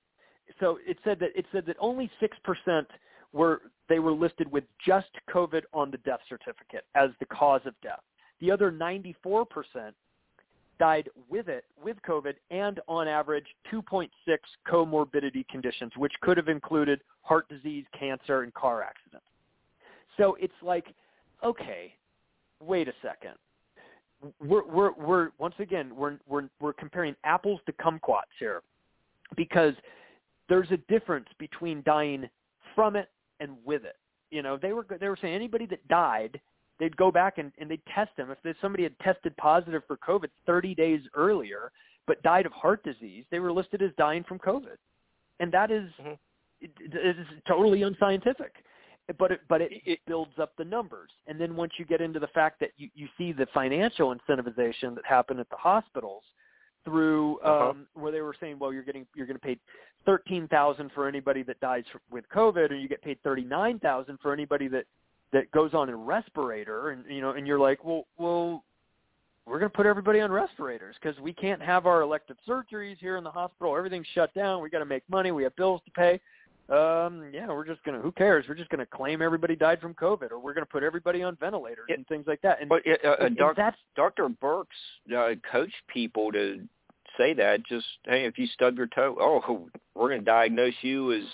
So it said that it said that only six percent were they were listed with just COVID on the death certificate as the cause of death. The other ninety-four percent died with it, with COVID, and on average two point six comorbidity conditions, which could have included heart disease, cancer, and car accidents. So it's like, okay, wait a second. We're we're we're once again we're we're we're comparing apples to kumquats here, because there's a difference between dying from it and with it. You know, they were they were saying anybody that died, they'd go back and, and they'd test them. If somebody had tested positive for COVID thirty days earlier but died of heart disease, they were listed as dying from COVID, and that is mm-hmm. it, it is totally unscientific. But it, but it, it builds up the numbers. And then once you get into the fact that you, you see the financial incentivization that happened at the hospitals through um, uh-huh. where they were saying, well, you're getting you're going to pay thirteen thousand dollars for anybody that dies with COVID, and you get paid thirty-nine thousand dollars for anybody that, that goes on a respirator. And you know, and you're like, well, well, we're going to put everybody on respirators because we can't have our elective surgeries here in the hospital. Everything's shut down. We got to make money. We have bills to pay. Um, yeah, we're just going to, who cares? We're just going to claim everybody died from COVID, or we're going to put everybody on ventilators it, and things like that. And, but uh, uh, and, doc, and that's, Doctor Birx uh, coached people to say that, just, hey, if you stub your toe, oh, we're going to diagnose you as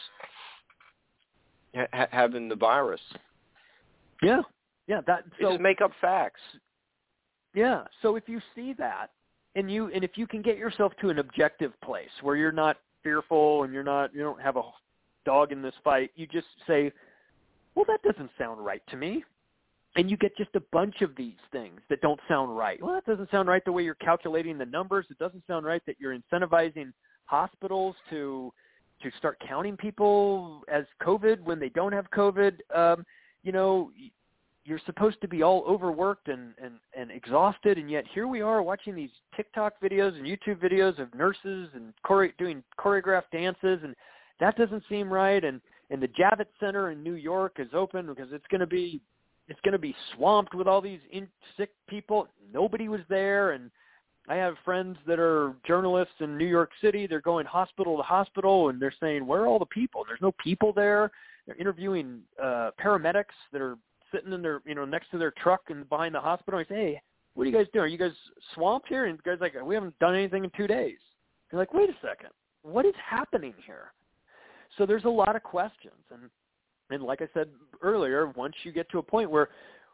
ha- having the virus. Yeah, yeah. That, so, just make up facts. Yeah, so if you see that, and you and if you can get yourself to an objective place where you're not fearful and you're not, you don't have a dog in this fight, you just say, well, that doesn't sound right to me. And you get just a bunch of these things that don't sound right. Well, that doesn't sound right the way you're calculating the numbers. It doesn't sound right that you're incentivizing hospitals to to start counting people as COVID when they don't have COVID. Um, you know, you're supposed to be all overworked and, and, and exhausted, and yet here we are watching these TikTok videos and YouTube videos of nurses and chore- doing choreographed dances, and that doesn't seem right. And, and the Javits Center in New York is open because it's going to be it's going to be swamped with all these in, sick people. Nobody was there, and I have friends that are journalists in New York City. They're going hospital to hospital, and they're saying, where are all the people? There's no people there. They're interviewing uh, paramedics that are sitting in their, you know, next to their truck and behind the hospital. I say, hey, what are you guys doing? Are you guys swamped here? And the guy's like, we haven't done anything in two days. They're like, wait a second. What is happening here? So there's a lot of questions. And, and like I said earlier, once you get to a point where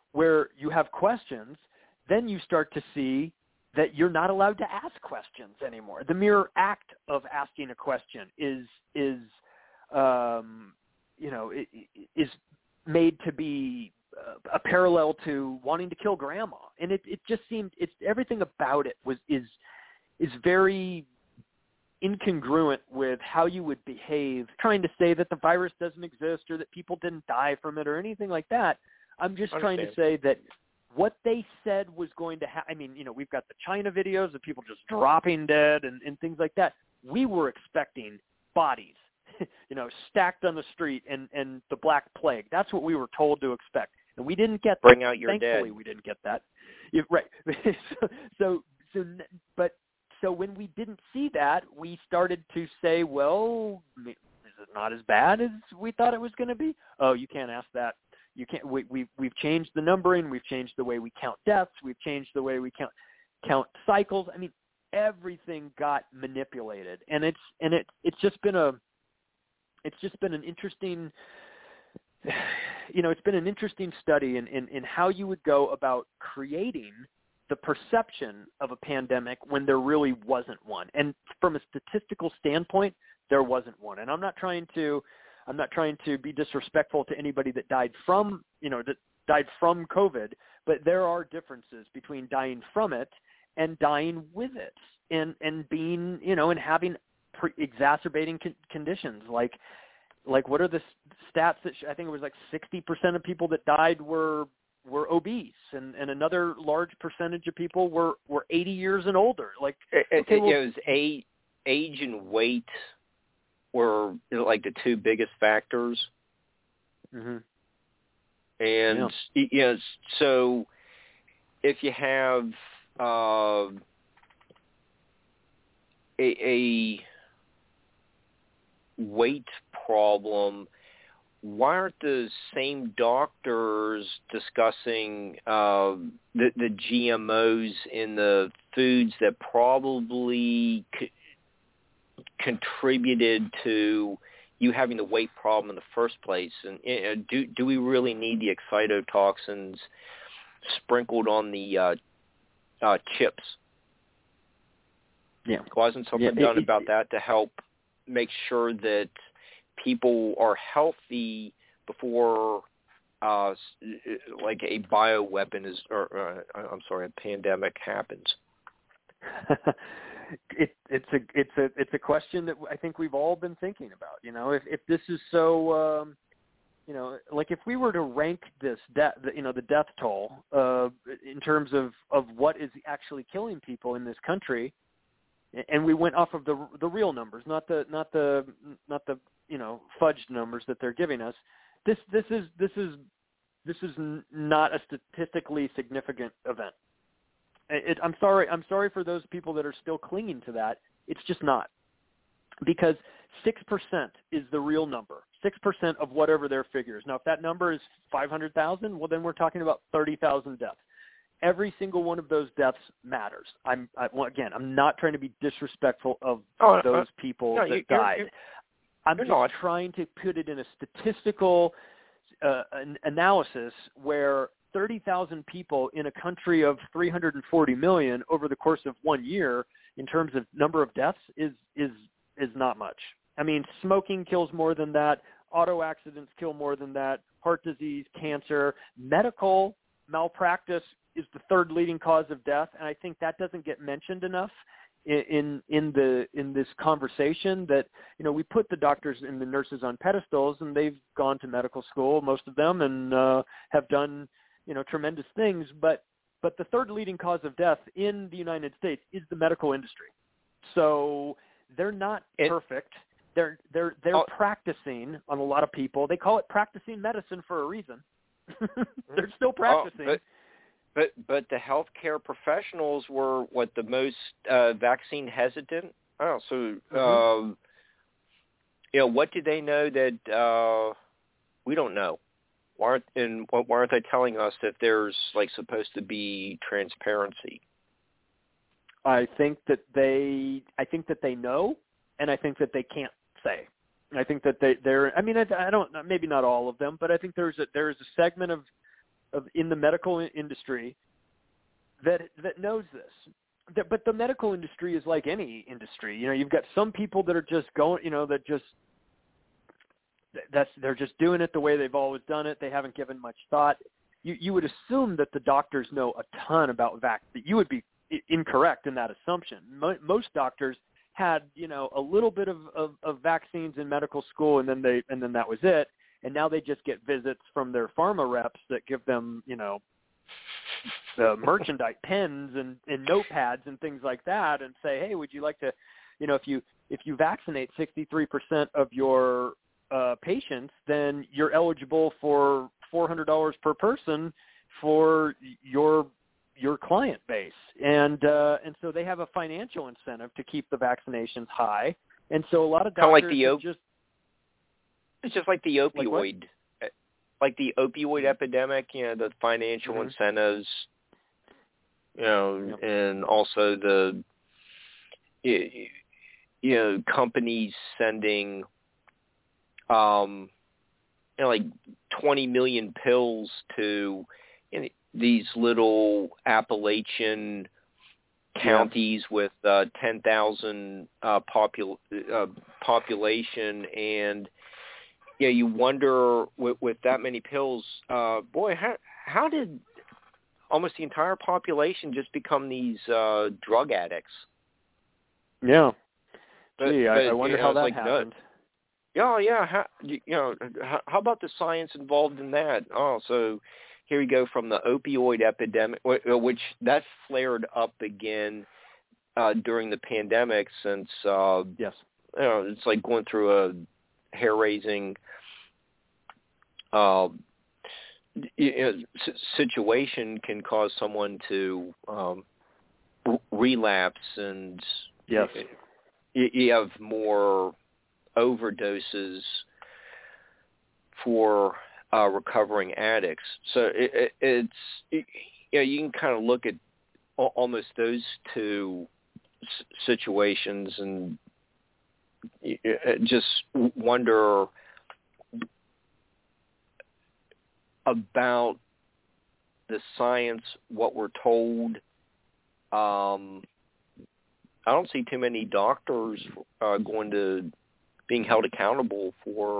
where you have questions, then you start to see that you're not allowed to ask questions anymore. The mere act of asking a question is is um, you know it, is made to be a parallel to wanting to kill grandma, and it, it just seemed it's everything about it was is is very incongruent with how you would behave trying to say that the virus doesn't exist or that people didn't die from it or anything like that. I'm just trying to say that what they said was going to happen. I mean, you know, we've got the China videos of people just dropping dead and, and things like that. We were expecting bodies, you know, stacked on the street and, and the Black Plague. That's what we were told to expect. And we didn't get that. Bring out your Thankfully, dead. we didn't get that. Yeah, right. so, so, so, but, so when we didn't see that, we started to say, well, is it not as bad as we thought it was going to be? Oh, you can't ask that. You can't. We, we we've changed the numbering. We've changed the way we count deaths. We've changed the way we count count cycles. I mean, everything got manipulated, and it's and it it's just been a it's just been an interesting. You know, it's been an interesting study in, in, in how you would go about creating the perception of a pandemic when there really wasn't one. And from a statistical standpoint, there wasn't one. And I'm not trying to, I'm not trying to be disrespectful to anybody that died from, you know, that died from COVID, but there are differences between dying from it and dying with it and, and being, you know, and having pre- exacerbating con- conditions like, like what are the stats that sh- I think it was like sixty percent of people that died were were obese, and, and another large percentage of people were, were eighty years and older. Like it, okay, it, well, it was age, age and weight were like the two biggest factors. Mm-hmm. And yeah. you know, so if you have uh, a, a weight problem, why aren't the same doctors discussing uh, the, the G M Os in the foods that probably co- contributed to you having the weight problem in the first place? And you know, do do we really need the excitotoxins sprinkled on the uh, uh, chips? Yeah. Wasn't something yeah, done it, about it, that to help make sure that people are healthy before, uh, like a bioweapon is, or uh, I'm sorry, a pandemic happens? it, it's a it's a it's a question that I think we've all been thinking about. You know, if if this is so, um, you know, like if we were to rank this death, you know, the death toll uh, in terms of of what is actually killing people in this country. And we went off of the the real numbers, not the not the not the you know fudged numbers that they're giving us. This this is this is this is not a statistically significant event. It, I'm sorry I'm sorry for those people that are still clinging to that. It's just not, because six percent is the real number. Six percent of whatever their figures. Now, if that number is five hundred thousand, well, then we're talking about thirty thousand deaths. Every single one of those deaths matters. I'm I, well, again, I'm not trying to be disrespectful of oh, those uh, people no, that you, died. you're, you're, I'm you're just not. trying to put it in a statistical uh, an analysis where thirty thousand people in a country of three hundred forty million over the course of one year, in terms of number of deaths, is is is not much. I mean, smoking kills more than that. Auto accidents kill more than that. Heart disease, cancer, medical malpractice is the third leading cause of death, and I think that doesn't get mentioned enough in, in in the in this conversation. That, you know, we put the doctors and the nurses on pedestals, and they've gone to medical school, most of them, and uh, have done, you know, tremendous things. But but the third leading cause of death in the United States is the medical industry. So they're not it, perfect. They're they're they're oh, practicing on a lot of people. They call it practicing medicine for a reason. They're still practicing. Oh, but, but but the healthcare professionals were what the most uh, vaccine hesitant. Oh, so mm-hmm. um, you know, what do they know that uh, we don't know? Why aren't and why aren't they telling us that there's like supposed to be transparency? I think that they I think that they know, and I think that they can't say. I think that they, they're, I mean, I, I don't, maybe not all of them, but I think there's a, there's a segment of, of in the medical industry that that knows this. That, but the medical industry is like any industry. You know, you've got some people that are just going, you know, that just that's they're just doing it the way they've always done it. They haven't given much thought. You you would assume that the doctors know a ton about vac. That you would be incorrect in that assumption. Mo- most doctors had, you know, a little bit of, of, of vaccines in medical school, and then they and then that was it. And now they just get visits from their pharma reps that give them, you know, the merchandise pens and, and notepads and things like that, and say, hey, would you like to, you know, if you if you vaccinate sixty-three percent of your uh, patients, then you're eligible for four hundred dollars per person for your your client base, and uh, and so they have a financial incentive to keep the vaccinations high, and so a lot of doctors like the op- just it's just like the opioid. Like like the opioid epidemic, you know, the financial mm-hmm. incentives, you know, yep. and also the, you know, companies sending, um, you know, like twenty million pills to you know, these little Appalachian counties yeah. with uh, ten thousand uh, popul- uh, population, and yeah, you wonder with, with that many pills, uh, boy, how how did almost the entire population just become these uh, drug addicts? Yeah. But, Gee, but, I, I wonder you know, how that like, happened. No, yeah, yeah. How, you know, how, how about the science involved in that? Oh, so here you go from the opioid epidemic, which that flared up again uh, during the pandemic. Since uh, yes, you know, it's like going through a hair-raising uh, you know, situation can cause someone to um, relapse, and yes, you, you have more overdoses for uh, recovering addicts. So it, it, it's it, you know, you can kind of look at almost those two s- situations and just wonder about the science, what we're told. Um, I don't see too many doctors uh, going to being held accountable for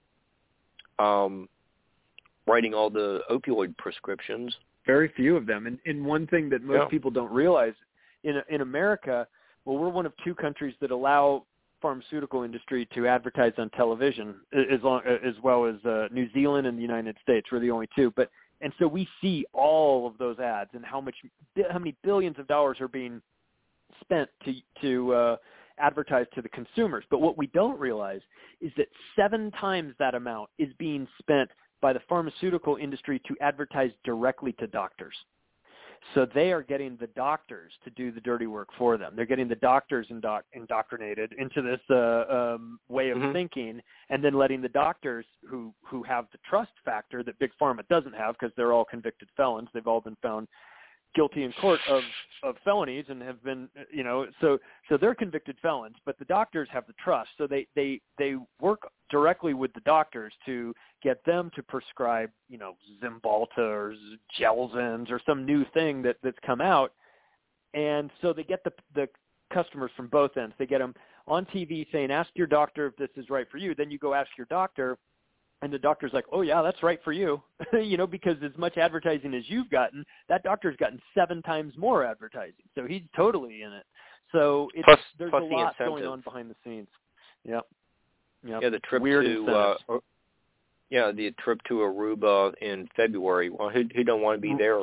um, writing all the opioid prescriptions. Very few of them. And, and one thing that most yeah. people don't realize, in in America, well, we're one of two countries that allow pharmaceutical industry to advertise on television, as long as well as uh, New Zealand and the United States. We're the only two. But and so we see all of those ads and how much, how many billions of dollars are being spent to to uh, advertise to the consumers. But what we don't realize is that seven times that amount is being spent by the pharmaceutical industry to advertise directly to doctors. So they are getting the doctors to do the dirty work for them. They're getting the doctors indo- indoctrinated into this uh, um, way of mm-hmm. thinking, and then letting the doctors who, who have the trust factor that Big Pharma doesn't have, because they're all convicted felons. They've all been found guilty in court of, of felonies and have been, you know, so so they're convicted felons, but the doctors have the trust. So they, they, they work directly with the doctors to get them to prescribe, you know, Zymbalta or Gelsins or some new thing that, that's come out. And so they get the the customers from both ends. They get them on T V saying, ask your doctor if this is right for you. Then you go ask your doctor, and the doctor's like, oh, yeah, that's right for you, you know, because as much advertising as you've gotten, that doctor's gotten seven times more advertising. So he's totally in it. So it's, plus, there's plus a the lot incentive. going on behind the scenes. Yep. Yep. Yeah, the trip Weird to uh, yeah, the trip to Aruba in February. Well, who who don't want to be there?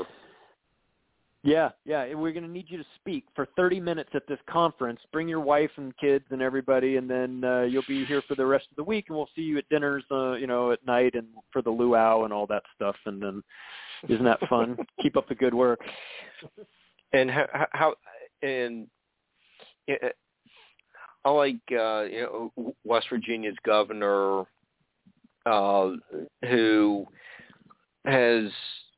Yeah, yeah. We're going to need you to speak for thirty minutes at this conference. Bring your wife and kids and everybody, and then uh, you'll be here for the rest of the week, and we'll see you at dinners, uh, you know, at night and for the luau and all that stuff. And then, isn't that fun? Keep up the good work. And how, how and uh, I like uh, you know, West Virginia's governor, uh, who has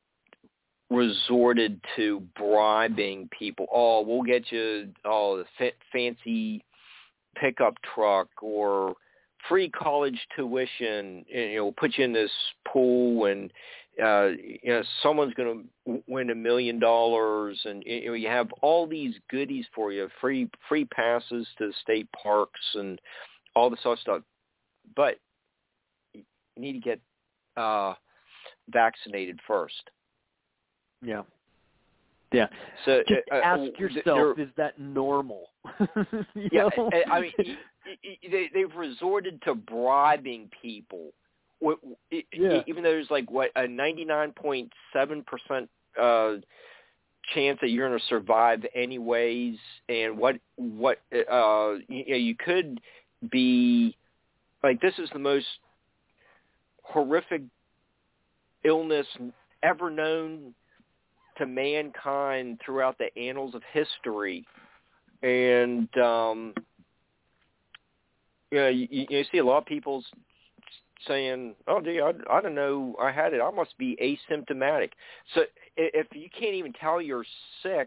resorted to bribing people. Oh, we'll get you oh the f- fancy pickup truck or free college tuition. And, you know, we'll put you in this pool and uh, you know, someone's going to win a million dollars, and you know, you have all these goodies for you, free free passes to state parks and all this other stuff. But you need to get uh, vaccinated first. Yeah. Yeah. So just uh, ask uh, yourself, is that normal? you yeah, know? I mean, they, they've resorted to bribing people. Yeah. Even though there's like what a ninety-nine point seven percent uh, chance that you're going to survive anyways, and what what uh, you know, you could be like, this is the most horrific illness ever known to mankind throughout the annals of history, and um, you know, you, you see a lot of people saying, "Oh, gee, I, I don't know, I had it. I must be asymptomatic." So if you can't even tell you're sick,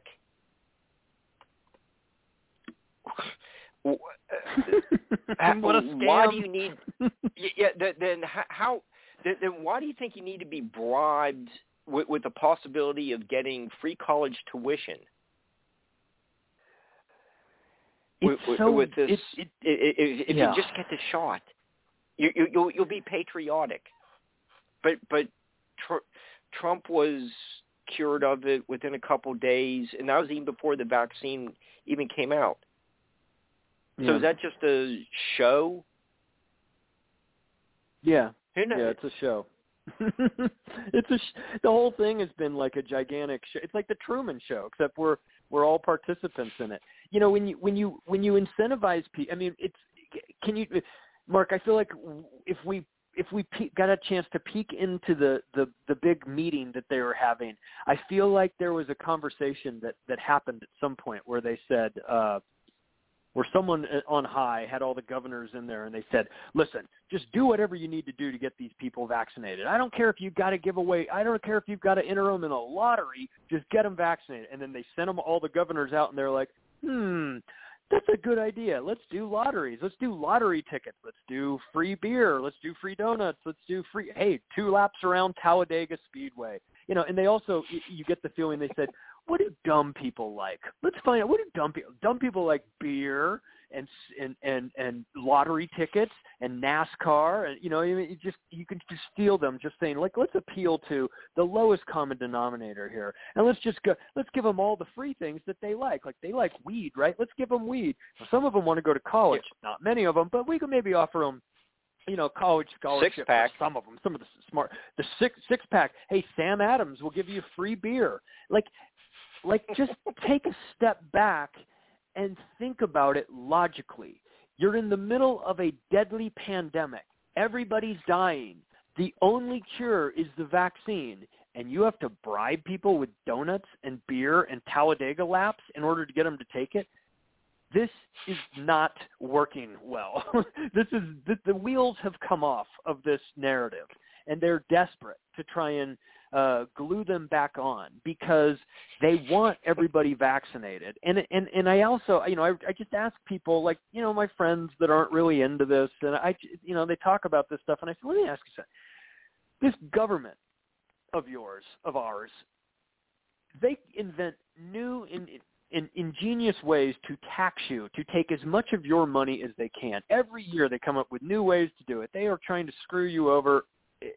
what a scam. Why do you need? Yeah, then how? Then why do you think you need to be bribed with, with the possibility of getting free college tuition? It's with, so, with this, it, it, if, if yeah. you just get the shot. You, you, you'll, you'll be patriotic, but but tr- Trump was cured of it within a couple of days, and that was even before the vaccine even came out. Yeah. So is that just a show? Yeah, Who knows? yeah, it's a show. it's a sh- the whole thing has been like a gigantic show. It's like the Truman Show, except we're we're all participants in it. You know, when you when you when you incentivize people, I mean, it's can you. Mark, I feel like if we if we pe- got a chance to peek into the, the, the big meeting that they were having, I feel like there was a conversation that, that happened at some point where they said, uh, where someone on high had all the governors in there and they said, listen, just do whatever you need to do to get these people vaccinated. I don't care if you've got to give away, I don't care if you've got to enter them in a lottery, just get them vaccinated. And then they sent them all the governors out and they're like, hmm, that's a good idea. Let's do lotteries. Let's do lottery tickets. Let's do free beer. Let's do free donuts. Let's do free, hey, two laps around Talladega Speedway. You know, and they also, you get the feeling they said, what do dumb people like? Let's find out. What do dumb people, dumb people like beer and, and, and, and lottery tickets and NASCAR. And, you know, you just, you can just steal them just saying, like, let's appeal to the lowest common denominator here. And let's just go, let's give them all the free things that they like. Like they like weed, right? Let's give them weed. Some of them want to go to college, yeah. Not many of them, but we could maybe offer them, you know, college scholarship. Six pack. Some of them, some of the smart, the six, six pack. Hey, Sam Adams will give you free beer. Like, like just take a step back and think about it logically. You're in the middle of a deadly pandemic. Everybody's dying. The only cure is the vaccine, and you have to bribe people with donuts and beer and Talladega laps in order to get them to take it. This is not working well. This is the, the wheels have come off of this narrative, and they're desperate to try and uh, glue them back on because they want everybody vaccinated. And and and I also, you know, I, I just ask people, like, you know, my friends that aren't really into this, and I, you know, they talk about this stuff, and I say, let me ask you something. This government of yours, of ours, they invent new in, in ingenious ways to tax you, to take as much of your money as they can. Every year they come up with new ways to do it. They are trying to screw you over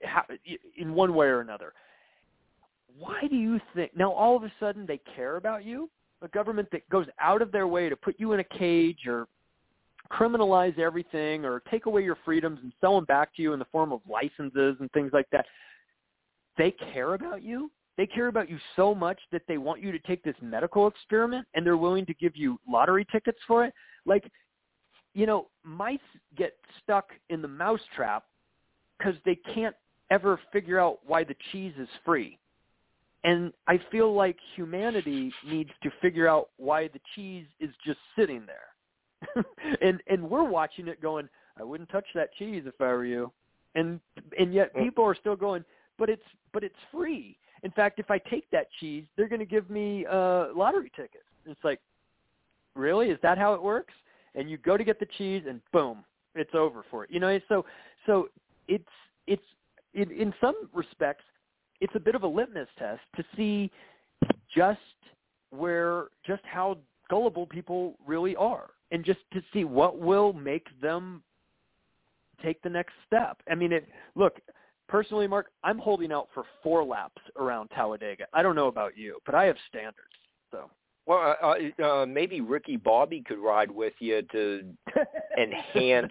in one way or another. Why do you think, now all of a sudden they care about you? A government that goes out of their way to put you in a cage or criminalize everything or take away your freedoms and sell them back to you in the form of licenses and things like that. They care about you. They care about you so much that they want you to take this medical experiment and they're willing to give you lottery tickets for it. Like, you know, mice get stuck in the mousetrap because they can't ever figure out why the cheese is free. And I feel like humanity needs to figure out why the cheese is just sitting there. and and we're watching it going, I wouldn't touch that cheese if I were you. And and yet people are still going, but it's but it's free. In fact, if I take that cheese, they're going to give me uh, lottery tickets. It's like, really? Is that how it works? And you go to get the cheese, and boom, it's over for it. You know, so so it's it's in, in some respects, it's a bit of a litmus test to see just where, just how gullible people really are, and just to see what will make them take the next step. I mean, it, look, personally, Mark, I'm holding out for four laps around Talladega. I don't know about you, but I have standards. So, well, uh, uh, maybe Ricky Bobby could ride with you to enhance.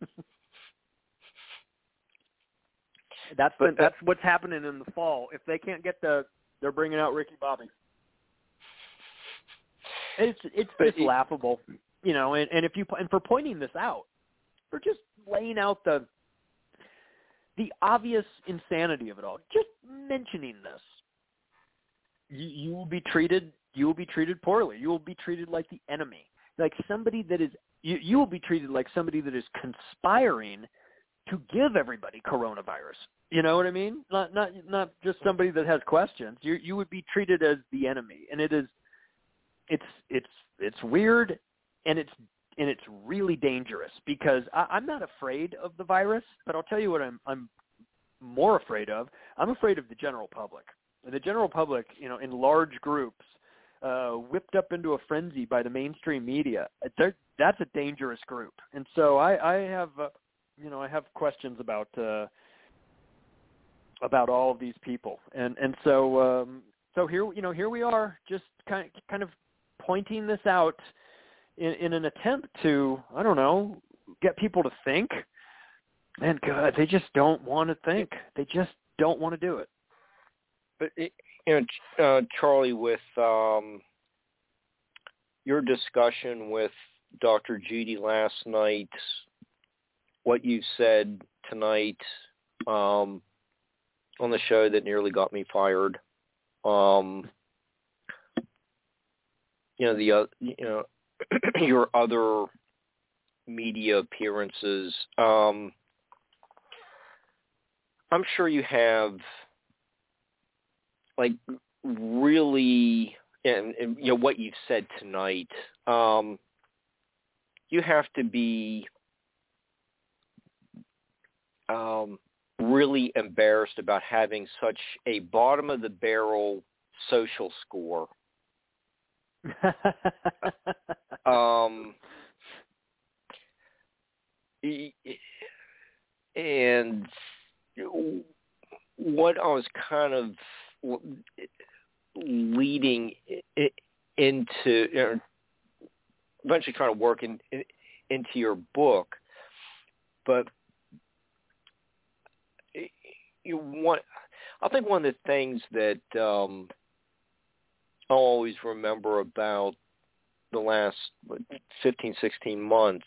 That's but, the, that's what's happening in the fall. If they can't get the, they're bringing out Ricky Bobby. It's it's just it, laughable, you know. And, and if you and for pointing this out, for just laying out the the obvious insanity of it all, just mentioning this, you, you will be treated you will be treated poorly. You will be treated like the enemy, like somebody that is you, you will be treated like somebody that is conspiring to give everybody coronavirus. You know what I mean? Not not not just somebody that has questions. You you would be treated as the enemy, and it is it's it's it's weird, and it's and it's really dangerous because I, I'm not afraid of the virus, but I'll tell you what I'm I'm more afraid of. I'm afraid of the general public. And the general public, you know, in large groups, uh, whipped up into a frenzy by the mainstream media. They're, that's a dangerous group, and so I, I have. Uh, You know, I have questions about uh, about all of these people, and and so um, so here you know here we are, just kind of, kind of pointing this out in, in an attempt to I don't know get people to think. And God, they just don't want to think. They just don't want to do it. But it, you know, uh, Charlie, with um, your discussion with Doctor Judy last night. What you said tonight um, on the show that nearly got me fired. Um, you know the uh, you know your other media appearances. Um, I'm sure you have like really, and, and you know what you've said tonight. Um, you have to be. Um, really embarrassed about having such a bottom-of-the-barrel social score. um, and what I was kind of leading into, you know, eventually trying to work in, in, into your book, but you want, I think one of the things that um, I'll always remember about the last fifteen, sixteen months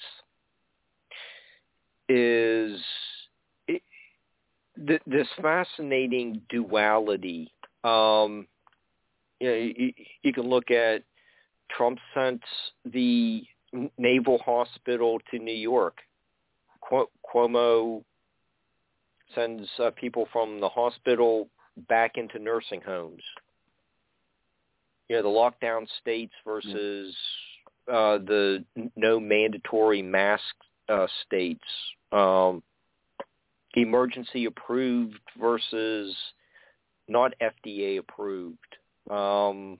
is it, th- this fascinating duality. Um, you know, you, you can look at Trump sent the Naval Hospital to New York. Qu- Cuomo sends uh, people from the hospital back into nursing homes. You know, the lockdown states versus uh, the no mandatory mask uh, states. Um, emergency approved versus not F D A approved. Um,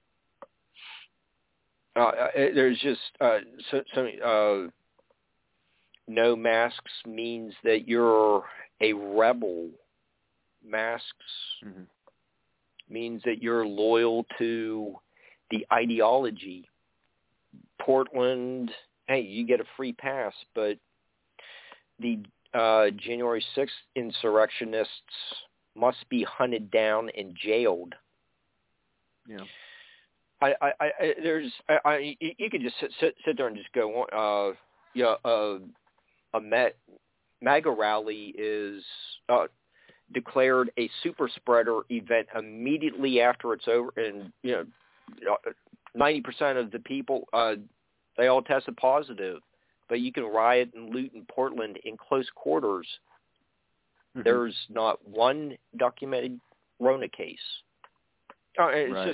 uh, there's just uh, so, so uh, no masks means that you're a rebel. Masks mm-hmm. means that you're loyal to the ideology. Portland, hey, you get a free pass, but the uh, January sixth insurrectionists must be hunted down and jailed. Yeah. I, I, I there's, I, I, you could just sit, sit, sit there and just go, uh, yeah, uh, a Met MAGA rally is uh, declared a super spreader event immediately after it's over, and you know, ninety percent of the people uh, they all tested positive. But you can riot and loot in Portland in close quarters. Mm-hmm. There's not one documented Rona case. Uh, it's right. just,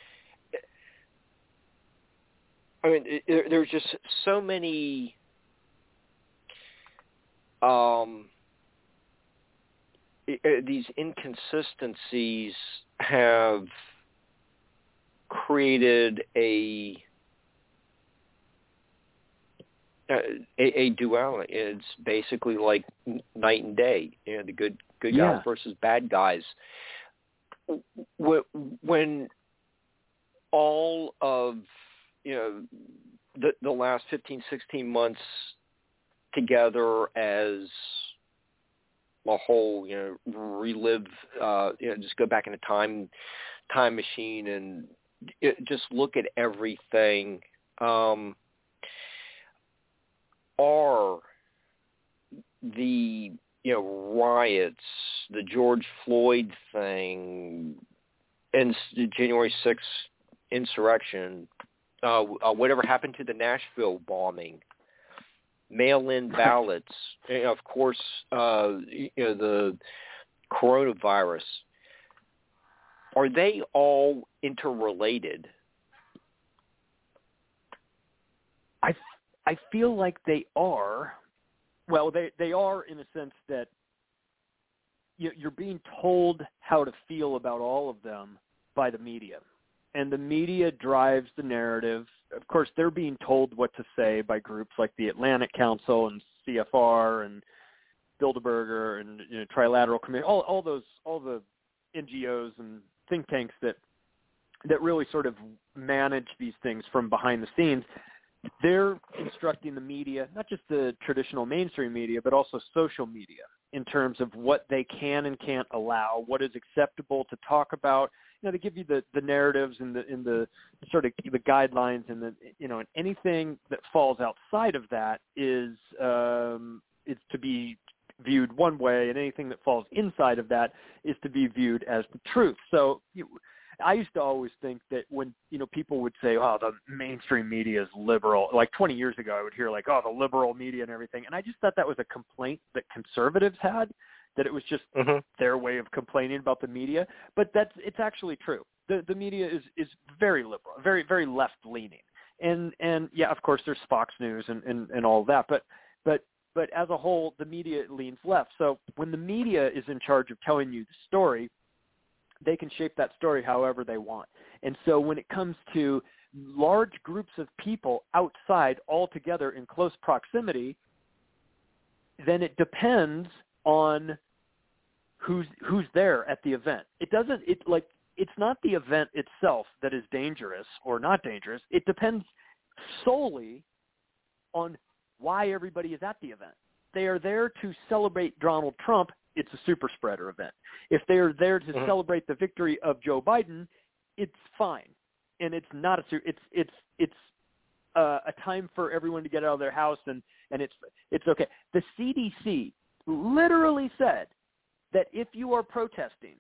I mean, it, there's just so many. Um, these inconsistencies have created a a, a duality. It's basically like night and day, you know, the good good yeah. guys versus bad guys. When all of, you know, the, the last fifteen, sixteen months together as a whole, you know, relive, uh, you know, just go back in a time time machine and it, just look at everything. Um, are the, you know, riots, the George Floyd thing, and the January sixth insurrection, uh, uh, whatever happened to the Nashville bombing, mail-in ballots, and of course, uh, you know, the coronavirus, are they all interrelated? I, I feel like they are. Well, they, they are in a sense that you, you're being told how to feel about all of them by the media. And the media drives the narrative. Of course, they're being told what to say by groups like the Atlantic Council and C F R and Bilderberger and, you know, Trilateral Committee, all, all those, all the N G Os and think tanks that that really sort of manage these things from behind the scenes. They're instructing the media, not just the traditional mainstream media, but also social media in terms of what they can and can't allow, what is acceptable to talk about. You know, they give you the, the narratives and the in the sort of the guidelines, and the, you know, and anything that falls outside of that is um, is to be viewed one way, and anything that falls inside of that is to be viewed as the truth. So you, I used to always think that when, you know, people would say, oh, the mainstream media is liberal, like twenty years ago, I would hear like, oh, the liberal media and everything. And I just thought that was a complaint that conservatives had, that it was just mm-hmm. their way of complaining about the media. But that's, it's actually true. The the media is, is very liberal, very, very left leaning. And, and yeah, of course there's Fox News and, and, and all of that, but, but, but as a whole, the media leans left. So when the media is in charge of telling you the story, they can shape that story however they want. And so when it comes to large groups of people outside all together in close proximity, then it depends on who's who's there at the event. It doesn't it like it's not the event itself that is dangerous or not dangerous. It depends solely on why everybody is at the event. They are there to celebrate Donald Trump. It's a super spreader event. If they're there to mm-hmm. celebrate the victory of Joe Biden, it's fine, and it's not a it's it's it's uh, a time for everyone to get out of their house, and, and it's it's okay. The C D C literally said that if you are protesting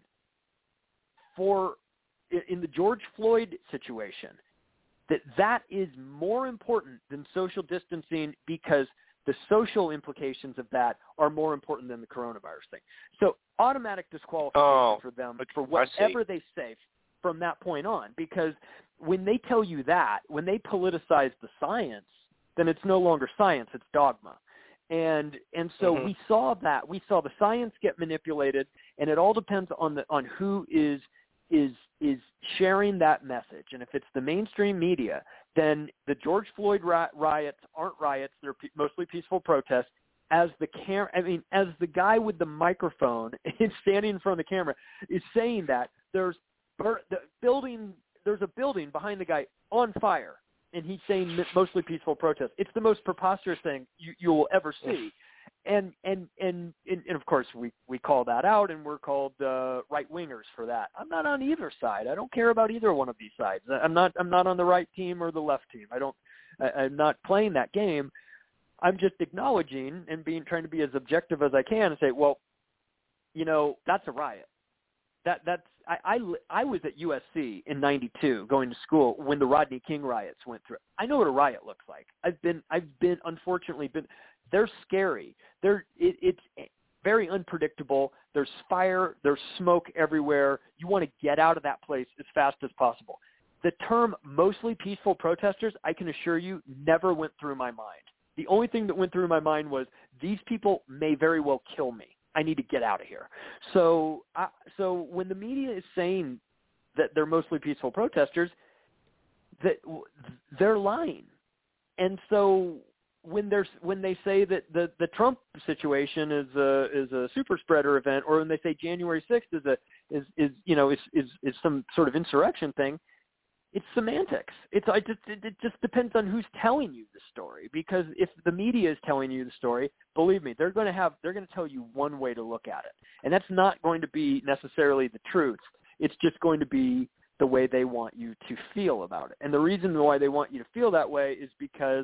for in the George Floyd situation, that that is more important than social distancing, because the social implications of that are more important than the coronavirus thing. So automatic disqualification oh, for them for whatever they say from that point on, because when they tell you that, when they politicize the science, then it's no longer science, it's dogma. And and so mm-hmm. we saw that. We saw the science get manipulated, and it all depends on the on who is is is sharing that message. And if it's the mainstream media, then the George Floyd riots aren't riots; they're pe- mostly peaceful protests. As the cam, I mean, as the guy with the microphone standing in front of the camera is saying that, there's bur- the building, there's a building behind the guy on fire, and he's saying mostly peaceful protests. It's the most preposterous thing you, you will ever see. And and, and and and of course we, we call that out, and we're called uh, right wingers for that. I'm not on either side. I don't care about either one of these sides. I'm not I'm not on the right team or the left team. I don't. I, I'm not playing that game. I'm just acknowledging and being trying to be as objective as I can and say, well, you know, that's a riot. That that's I, I, I was at U S C in ninety-two going to school when the Rodney King riots went through. I know what a riot looks like. I've been I've been unfortunately been. They're scary. They're it, it's very unpredictable. There's fire. There's smoke everywhere. You want to get out of that place as fast as possible. The term mostly peaceful protesters, I can assure you, never went through my mind. The only thing that went through my mind was these people may very well kill me. I need to get out of here. So, I, so when the media is saying that they're mostly peaceful protesters, that they're lying. And so when there's when they say that the, the Trump situation is a is a super spreader event, or when they say January sixth is a is is you know is is, is some sort of insurrection thing, it's semantics. It's I just it, it just depends on who's telling you the story. Because if the media is telling you the story, believe me, they're going to have they're going to tell you one way to look at it, and that's not going to be necessarily the truth. It's just going to be the way they want you to feel about it. And the reason why they want you to feel that way is because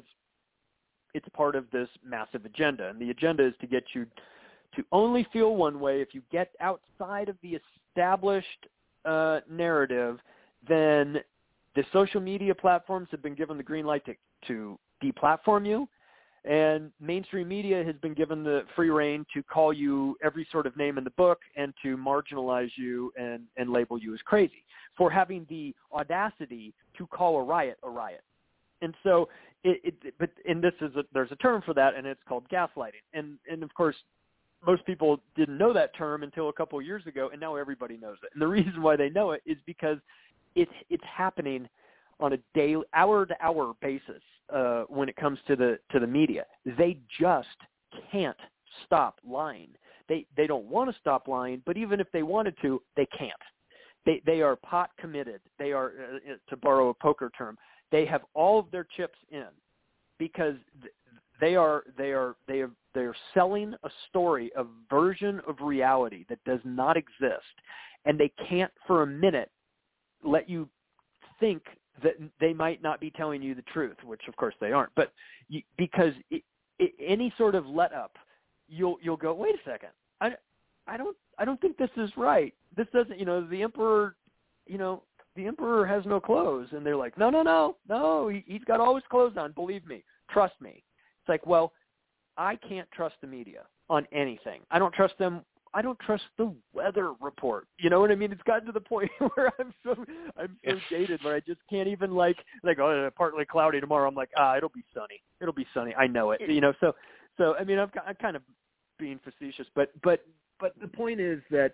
it's part of this massive agenda. And the agenda is to get you to only feel one way. If you get outside of the established uh, narrative, then the social media platforms have been given the green light to, to deplatform you. And mainstream media has been given the free rein to call you every sort of name in the book and to marginalize you and, and label you as crazy for having the audacity to call a riot a riot. And so, it, it but and this is a, there's a term for that, and it's called gaslighting. And and of course, most people didn't know that term until a couple of years ago, and now everybody knows it. And the reason why they know it is because it's it's happening on a daily, hour-to-hour basis uh, when it comes to the to the media. They just can't stop lying. They they don't want to stop lying, but even if they wanted to, they can't. They they are pot committed. They are, uh, to borrow a poker term, they have all of their chips in because they are they are they are they are selling a story, a version of reality that does not exist, and they can't for a minute let you think that they might not be telling you the truth, which of course they aren't. But you, because it, it, any sort of let up, you'll you'll go, wait a second, I, I don't I don't think this is right. This doesn't, you know, the emperor, you know, the emperor has no clothes, and they're like, no, no, no, no, he, he's got all his clothes on. Believe me, trust me. It's like, well, I can't trust the media on anything. I don't trust them. I don't trust the weather report. You know what I mean? It's gotten to the point where I'm so I'm so jaded where I just can't even like like oh partly cloudy tomorrow. I'm like ah it'll be sunny. It'll be sunny. I know it. You know so so I mean I'm I'm kind of being facetious, but but but the point is that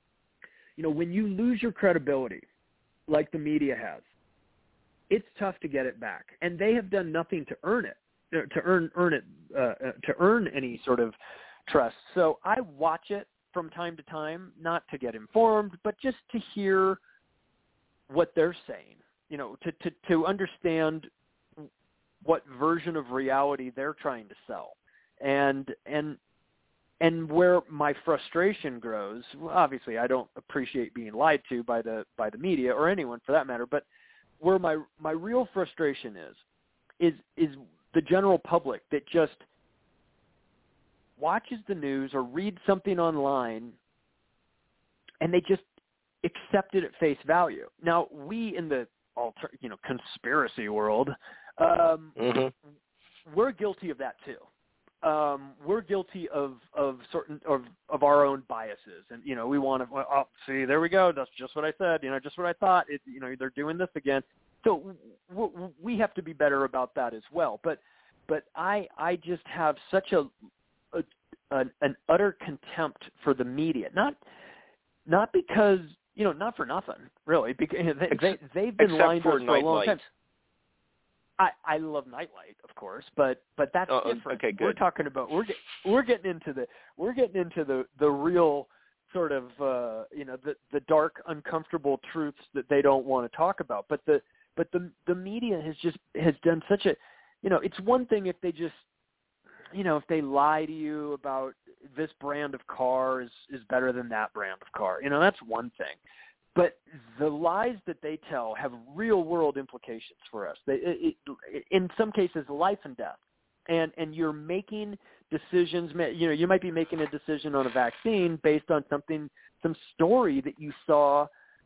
you know when you lose your credibility like the media has, it's tough to get it back, and they have done nothing to earn it to earn earn it uh, to earn any sort of trust. So I watch it from time to time, not to get informed, but just to hear what they're saying, you know, to, to, to understand what version of reality they're trying to sell. And, and, and where my frustration grows, well, obviously I don't appreciate being lied to by the, by the media or anyone for that matter, but where my, my real frustration is, is, is the general public that just watches the news or reads something online and they just accept it at face value. Now, we in the alter, you know, conspiracy world, um, mm-hmm. we're guilty of that too. Um, we're guilty of, of certain of, of our own biases, and you know, we want to. Oh, see, there we go. That's just what I said. You know, just what I thought. It, you know, they're doing this again. So w- we have to be better about that as well. But but I I just have such a A, an, an utter contempt for the media, not not because you know, not for nothing, really, because they, they they've been lying to us for a long time. I, I love Nightlight, of course, but but that's oh, different. Okay, good. We're talking about we're get, we're getting into the we're getting into the, the real sort of uh, you know the the dark, uncomfortable truths that they don't want to talk about. But the but the the media has just has done such a you know it's one thing if they just you know, if they lie to you about this brand of car is, is better than that brand of car, you know, that's one thing. But the lies that they tell have real world implications for us. They, it, it, in some cases, life and death. And, and you're making decisions, you know, you might be making a decision on a vaccine based on something, some story that you saw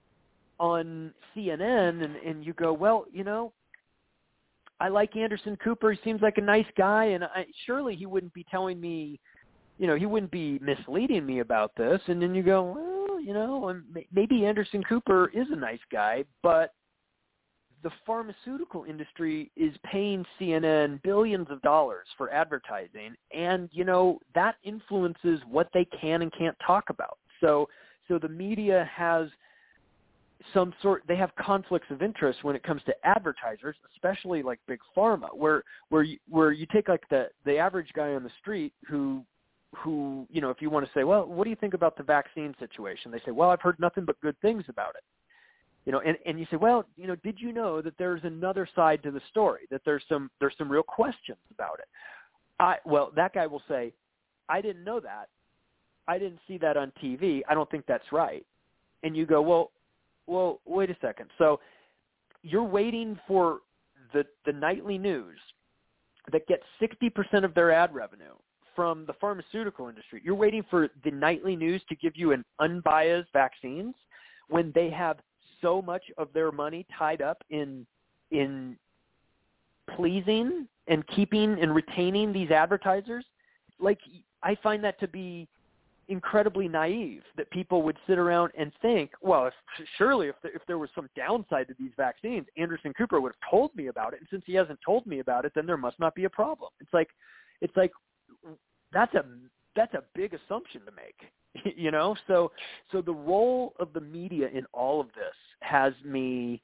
on C N N, and, and you go, well, you know, I like Anderson Cooper. He seems like a nice guy, and I, surely he wouldn't be telling me, you know, he wouldn't be misleading me about this. And then you go, well, you know, maybe Anderson Cooper is a nice guy, but the pharmaceutical industry is paying C N N billions of dollars for advertising, and, you know, that influences what they can and can't talk about. So, so the media has some sort, they have conflicts of interest when it comes to advertisers, especially like big pharma, where, where you, where you take like the, the average guy on the street who, who, you know, if you want to say, well, what do you think about the vaccine situation? They say, well, I've heard nothing but good things about it. You know, and, and you say, well, you know, did you know that there's another side to the story, that there's some there's some real questions about it? I well, that guy will say, I didn't know that. I didn't see that on T V. I don't think that's right. And you go, well, well, wait a second. So you're waiting for the the nightly news that gets sixty percent of their ad revenue from the pharmaceutical industry. You're waiting for the nightly news to give you an unbiased vaccines when they have so much of their money tied up in in pleasing and keeping and retaining these advertisers. Like, I find that to be incredibly naive, that people would sit around and think, well, if, surely if, the, if there was some downside to these vaccines, Anderson Cooper would have told me about it. And since he hasn't told me about it, then there must not be a problem. It's like, it's like, that's a, that's a big assumption to make, you know? So, so the role of the media in all of this has me,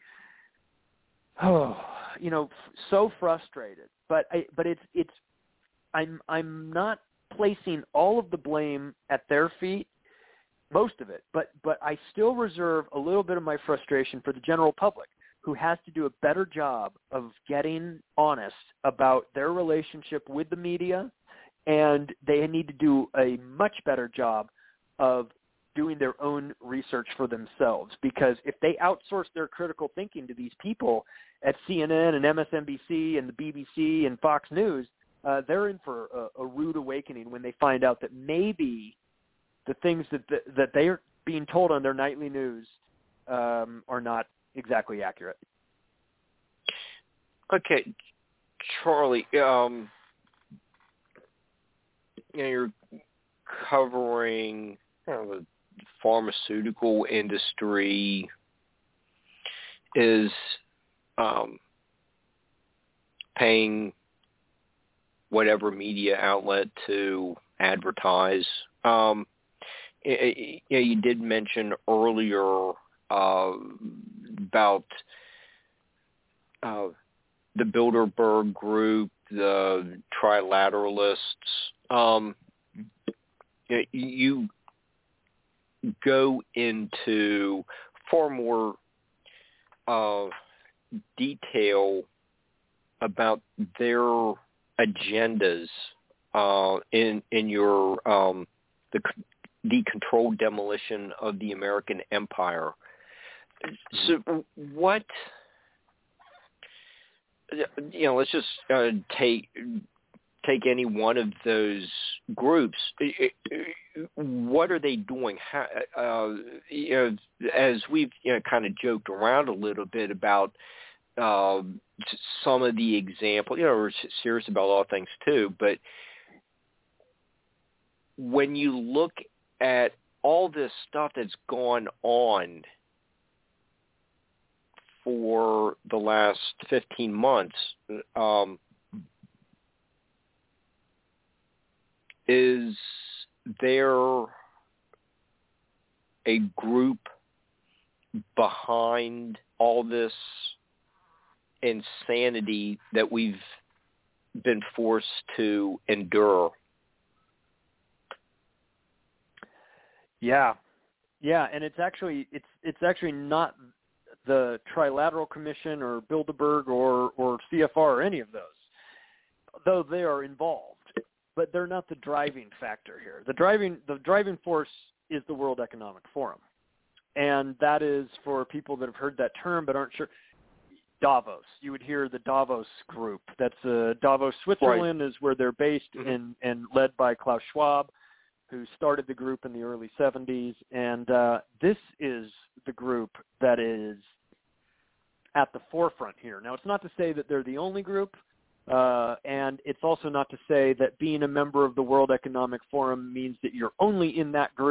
oh, you know, so frustrated, but I, but it's, it's, I'm, I'm not placing all of the blame at their feet, most of it, but, but I still reserve a little bit of my frustration for the general public, who has to do a better job of getting honest about their relationship with the media. And they need to do a much better job of doing their own research for themselves, because if they outsource their critical thinking to these people at C N N and M S N B C and the B B C and Fox News, uh, they're in for a, a rude awakening when they find out that maybe the things that the, that they are being told on their nightly news um, are not exactly accurate. Okay, Charlie, um, you know, you're covering, you know, the pharmaceutical industry is um, paying whatever media outlet to advertise. Um, you know, you did mention earlier uh, about uh, the Bilderberg Group, the Trilateralists. Um, you go into far more uh, detail about their agendas uh, in in your um, the the controlled demolition of the American empire. So, what? You know, let's just uh, take take any one of those groups. What are they doing? How, uh, you know, as we've you know, kind of joked around a little bit about uh, some of the examples. You know, we're serious about all things too, but when you look at all this stuff that's gone on for the last fifteen months, um, is there a group behind all this insanity that we've been forced to endure? Yeah, yeah, and it's actually it's it's actually not the Trilateral Commission or Bilderberg or, or C F R or any of those, though they are involved, but they're not the driving factor here. The driving the driving force is the World Economic Forum, and that is, for people that have heard that term but aren't sure, Davos. You would hear the Davos group. That's uh, Davos, Switzerland, right. Is where they're based, mm-hmm. and, and led by Klaus Schwab, who started the group in the early seventies. And uh, this is the group that is at the forefront here. Now, it's not to say that they're the only group, uh, and it's also not to say that being a member of the World Economic Forum means that you're only in that group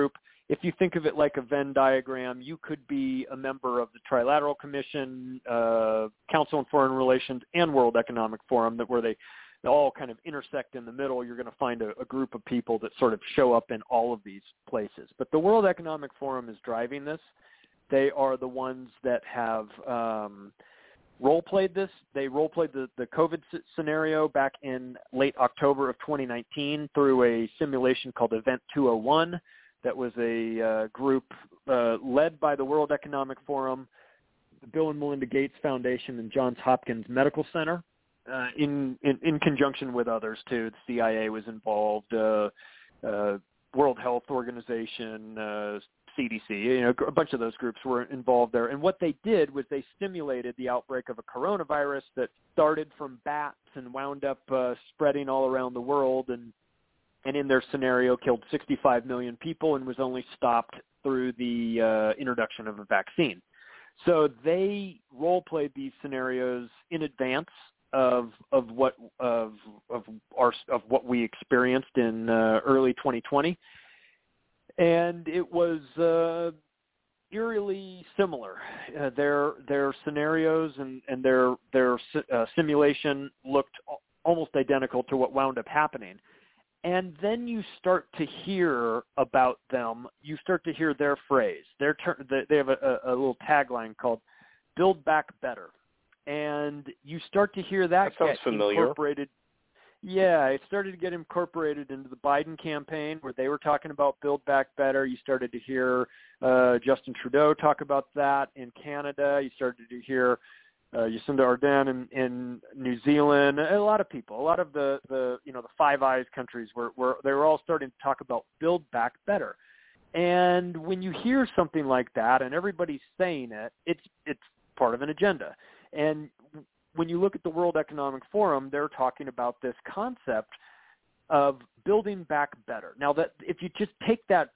if you think of it like a Venn diagram, you could be a member of the Trilateral Commission, uh, Council on Foreign Relations, and World Economic Forum, that where they, they all kind of intersect in the middle. You're going to find a, a group of people that sort of show up in all of these places. But the World Economic Forum is driving this. They are the ones that have um, role-played this. They role-played the, the COVID s- scenario back in late October of twenty nineteen through a simulation called Event two oh one. That was a uh, group uh, led by the World Economic Forum, the Bill and Melinda Gates Foundation, and Johns Hopkins Medical Center, uh, in, in in conjunction with others too. The C I A was involved, uh, uh, World Health Organization, uh, C D C. You know, a bunch of those groups were involved there. And what they did was they simulated the outbreak of a coronavirus that started from bats and wound up uh, spreading all around the world, and and in their scenario killed sixty-five million people and was only stopped through the uh, introduction of a vaccine. So they role-played these scenarios in advance of of what of of our of what we experienced in uh, early twenty twenty, and it was uh, eerily similar. Uh, their their scenarios and and their their uh, simulation looked almost identical to what wound up happening. And then you start to hear about them. You start to hear their phrase. Their ter- they have a, a little tagline called "Build Back Better," and you start to hear that, that sounds get familiar. incorporated. Yeah, it started to get incorporated into the Biden campaign, where they were talking about "Build Back Better." You started to hear uh, Justin Trudeau talk about that in Canada. You started to hear Uh, Jacinda Ardern in, in New Zealand, a lot of people, a lot of the, the you know the Five Eyes countries were, were they were all starting to talk about Build Back Better. And when you hear something like that and everybody's saying it, it's it's part of an agenda. And when you look at the World Economic Forum, they're talking about this concept of building back better. Now, that if you just take that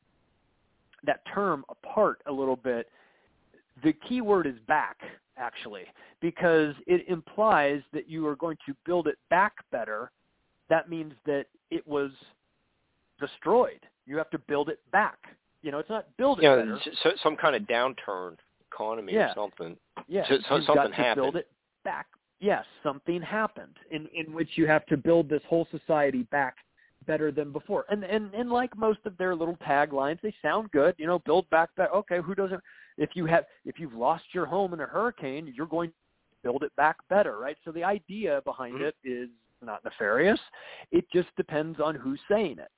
that term apart a little bit, the key word is back, actually, because it implies that you are going to build it back better. That means that it was destroyed. You have to build it back. You know, it's not build it yeah, better. So, some kind of downturn economy yeah. or something. Yeah, so, so you've something got to happened. build it back. Yes, something happened in, in which you have to build this whole society back better than before. And, and and like most of their little taglines, they sound good. You know, build back better. Okay, who doesn't? If you have, if you've lost your home in a hurricane, you're going to build it back better, right? So the idea behind mm-hmm. it is not nefarious. It just depends on who's saying it.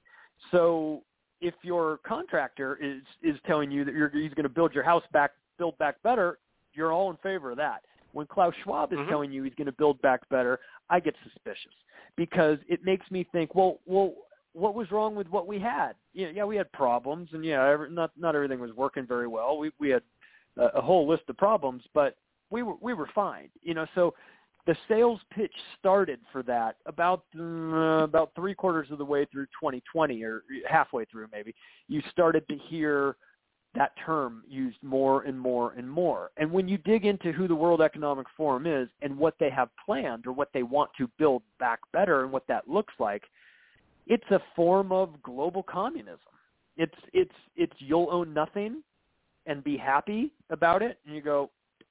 So if your contractor is is telling you that you're he's going to build your house back, build back better, you're all in favor of that. When Klaus Schwab is mm-hmm. telling you he's going to build back better, I get suspicious, because it makes me think, well, well, what was wrong with what we had? Yeah, yeah, we had problems, and yeah, every, not not everything was working very well. We we had a, a whole list of problems, but we were we were fine. You know, so the sales pitch started for that about uh, about three quarters of the way through twenty twenty, or halfway through maybe. You started to hear that term used more and more and more. And when you dig into who the World Economic Forum is and what they have planned, or what they want to build back better and what that looks like, it's a form of global communism. It's it's it's you'll own nothing and be happy about it. And you go,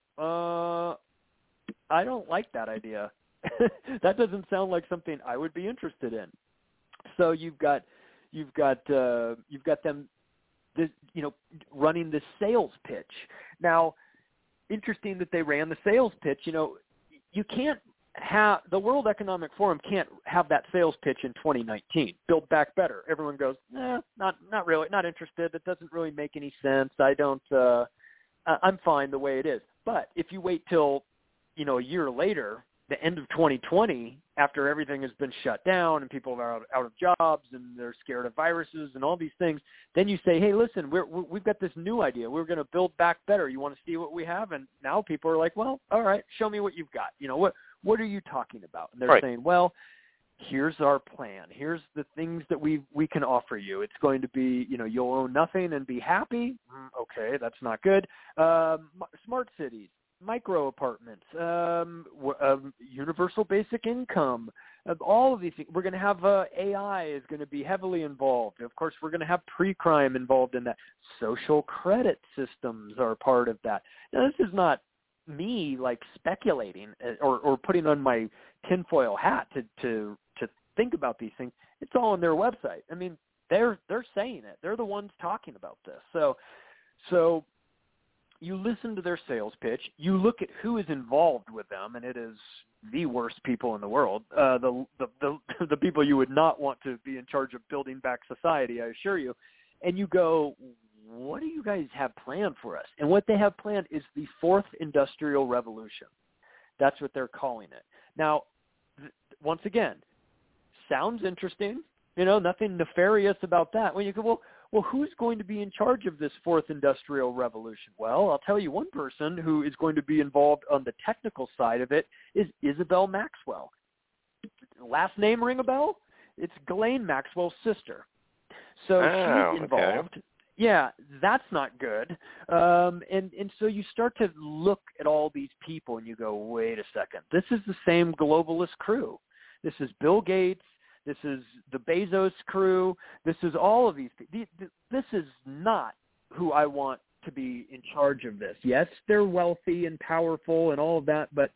uh, I don't like that idea. That doesn't sound like something I would be interested in. So you've got you've got uh, you've got them, this, you know, running this sales pitch. Now, interesting that they ran the sales pitch. You know, you can't have the World Economic Forum can't have that sales pitch in twenty nineteen. Build back better. Everyone goes, eh, not not really, not interested. It doesn't really make any sense. I don't. Uh, I'm fine the way it is. But if you wait till, you know, a year later, the end of twenty twenty, after everything has been shut down and people are out, out of jobs and they're scared of viruses and all these things, then you say, hey, listen, we're, we've got this new idea. We're going to build back better. You want to see what we have? And now people are like, well, all right, show me what you've got. You know, what what are you talking about? And they're right. saying, well, here's our plan. Here's the things that we we can offer you. It's going to be, you know, you'll own nothing and be happy. Mm, okay, that's not good. Um, smart cities. Micro apartments, um, um, universal basic income, Uh, all of these things. We're going to have uh, A I is going to be heavily involved. Of course, we're going to have pre-crime involved in that. Social credit systems are part of that. Now, this is not me like speculating or, or putting on my tinfoil hat to, to to think about these things. It's all on their website. I mean, they're they're saying it. They're the ones talking about this. So so you listen to their sales pitch. You look at who is involved with them, and it is the worst people in the world. Uh, the, the the the people you would not want to be in charge of building back society, I assure you. And you go, what do you guys have planned for us? And what they have planned is the fourth industrial revolution. That's what they're calling it. Now, th- once again, sounds interesting. You know, nothing nefarious about that. When you go, well, well, who's going to be in charge of this fourth industrial revolution? Well, I'll tell you one person who is going to be involved on the technical side of it is Isabel Maxwell. Last name ring a bell? It's Ghislaine Maxwell's sister. So oh, she's involved. Okay. Yeah, that's not good. Um, and, and so you start to look at all these people and you go, wait a second. This is the same globalist crew. This is Bill Gates. This is the Bezos crew. This is all of these people. This is not who I want to be in charge of this. Yes, they're wealthy and powerful and all of that, but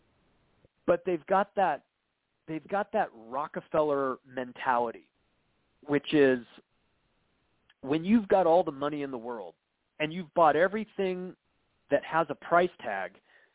but they've got that they've got that Rockefeller mentality, which is when you've got all the money in the world and you've bought everything that has a price tag,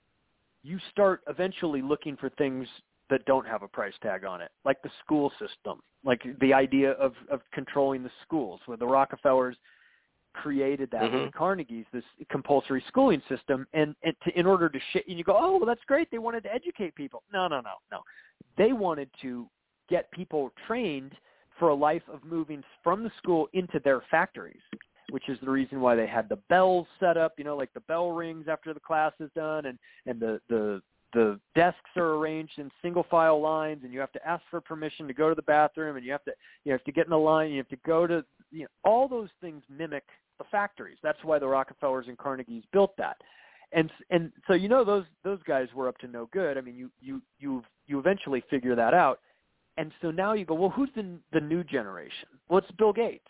you start eventually looking for things that don't have a price tag on it, like the school system, like the idea of, of controlling the schools, where the Rockefellers created that mm-hmm. with the Carnegies, this compulsory schooling system, and, and to, in order to sh- and you go, oh, well, that's great. They wanted to educate people. No, no, no, no. They wanted to get people trained for a life of moving from the school into their factories, which is the reason why they had the bells set up, you know, like the bell rings after the class is done, and, and the, the, the desks are arranged in single file lines, and you have to ask for permission to go to the bathroom, and you have to, you have to get in a line, you have to go to, you know, all those things mimic the factories. That's why the Rockefellers and Carnegies built that. And, and so, you know, those, those guys were up to no good. I mean, you, you, you, you eventually figure that out. And so now you go, well, who's the, the new generation? Well, it's Bill Gates.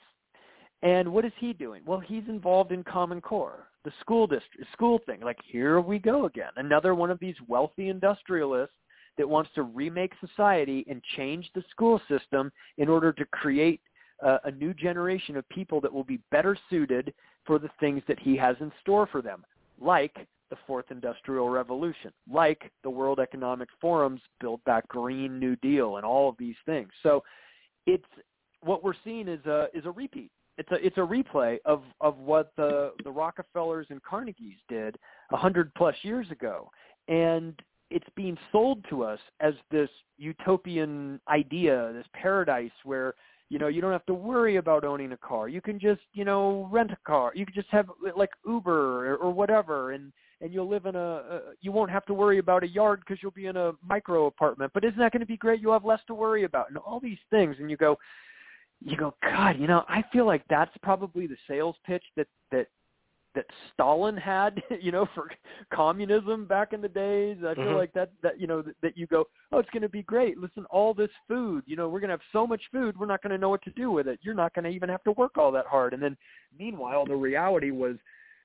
And what is he doing? Well, he's involved in Common Core, the school district, school thing. Like, here we go again. Another one of these wealthy industrialists that wants to remake society and change the school system in order to create uh, a new generation of people that will be better suited for the things that he has in store for them, like the fourth industrial revolution, like the World Economic Forum's Build Back Green New Deal, and all of these things. So it's what we're seeing is a is a repeat. It's a it's a replay of, of what the, the Rockefellers and Carnegies did a hundred plus years ago, and it's being sold to us as this utopian idea, this paradise where, you know, you don't have to worry about owning a car. You can just, you know, rent a car. You can just have like Uber or, or whatever, and, and you'll live in a, a – you won't have to worry about a yard because you'll be in a micro apartment. But isn't that going to be great? You'll have less to worry about, and all these things. And you go, you go, God, you know, I feel like that's probably the sales pitch that that that Stalin had, you know, for communism back in the days. I feel mm-hmm. like that, that, you know, that, that you go, oh, it's going to be great. Listen, all this food, you know, we're going to have so much food, we're not going to know what to do with it. You're not going to even have to work all that hard. And then meanwhile, the reality was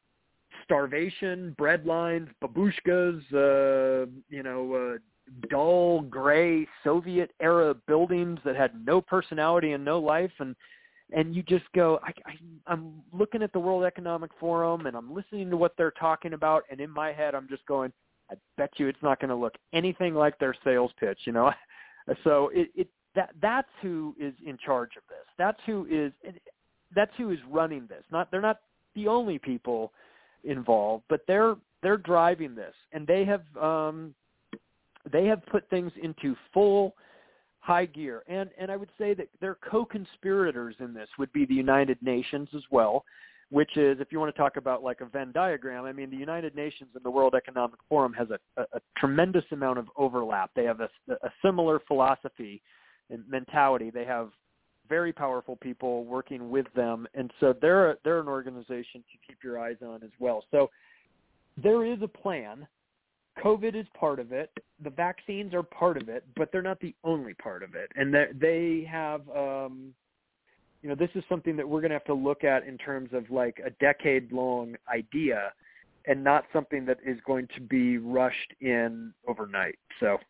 starvation, bread lines, babushkas, uh, you know, uh, dull, gray, Soviet-era buildings that had no personality and no life. And And you just go, I, I, I'm looking at the World Economic Forum, and I'm listening to what they're talking about, and in my head I'm just going, I bet you it's not going to look anything like their sales pitch, you know? So it, it that that's who is in charge of this. That's who is that's who is running this. Not they're not the only people involved, but they're they're driving this, and they have um, they have put things into full high gear. And and I would say that their co-conspirators in this would be the United Nations as well, which is, if you want to talk about like a Venn diagram, I mean, the United Nations and the World Economic Forum has a, a, a tremendous amount of overlap. They have a, a similar philosophy and mentality. They have very powerful people working with them. And so they're, they're an organization to keep your eyes on as well. So there is a plan COVID is part of it. The vaccines are part of it, but they're not the only part of it. And they have, um, you know, this is something that we're going to have to look at in terms of like a decade-long idea, and not something that is going to be rushed in overnight. So,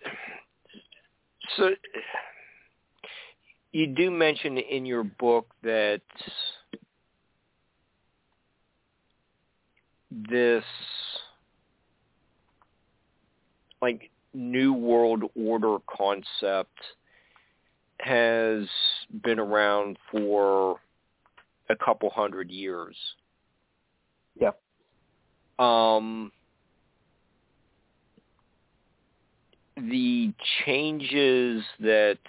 so you do mention in your book that this, like, New World Order concept has been around for a couple hundred years. Yeah. Um, the changes that,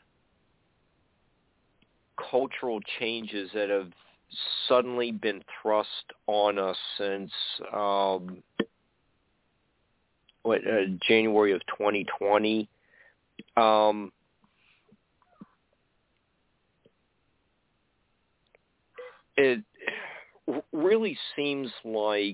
cultural changes that have suddenly been thrust on us since um, what uh, January of twenty twenty. Um, it really seems like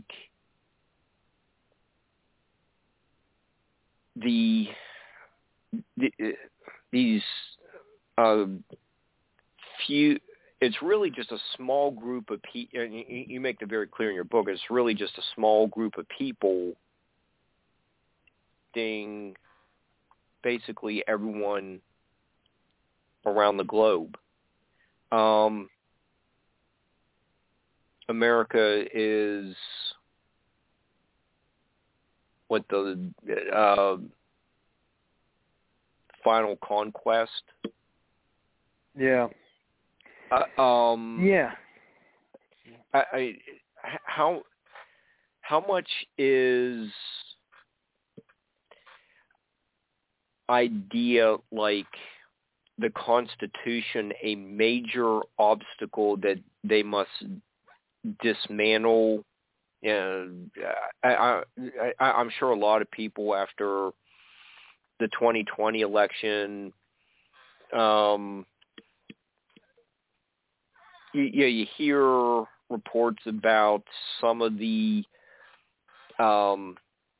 the, the these uh, few. It's really just a small group of people. You, you make it very clear in your book. It's really just a small group of people. Ding, basically everyone around the globe. Um, America is what the uh, final conquest. Yeah. Uh, um, yeah. I, I, how how much is idea like the Constitution a major obstacle that they must dismantle? You know, I, I, I, I'm sure a lot of people after the twenty twenty election, um, you, you, you hear reports about some of the um,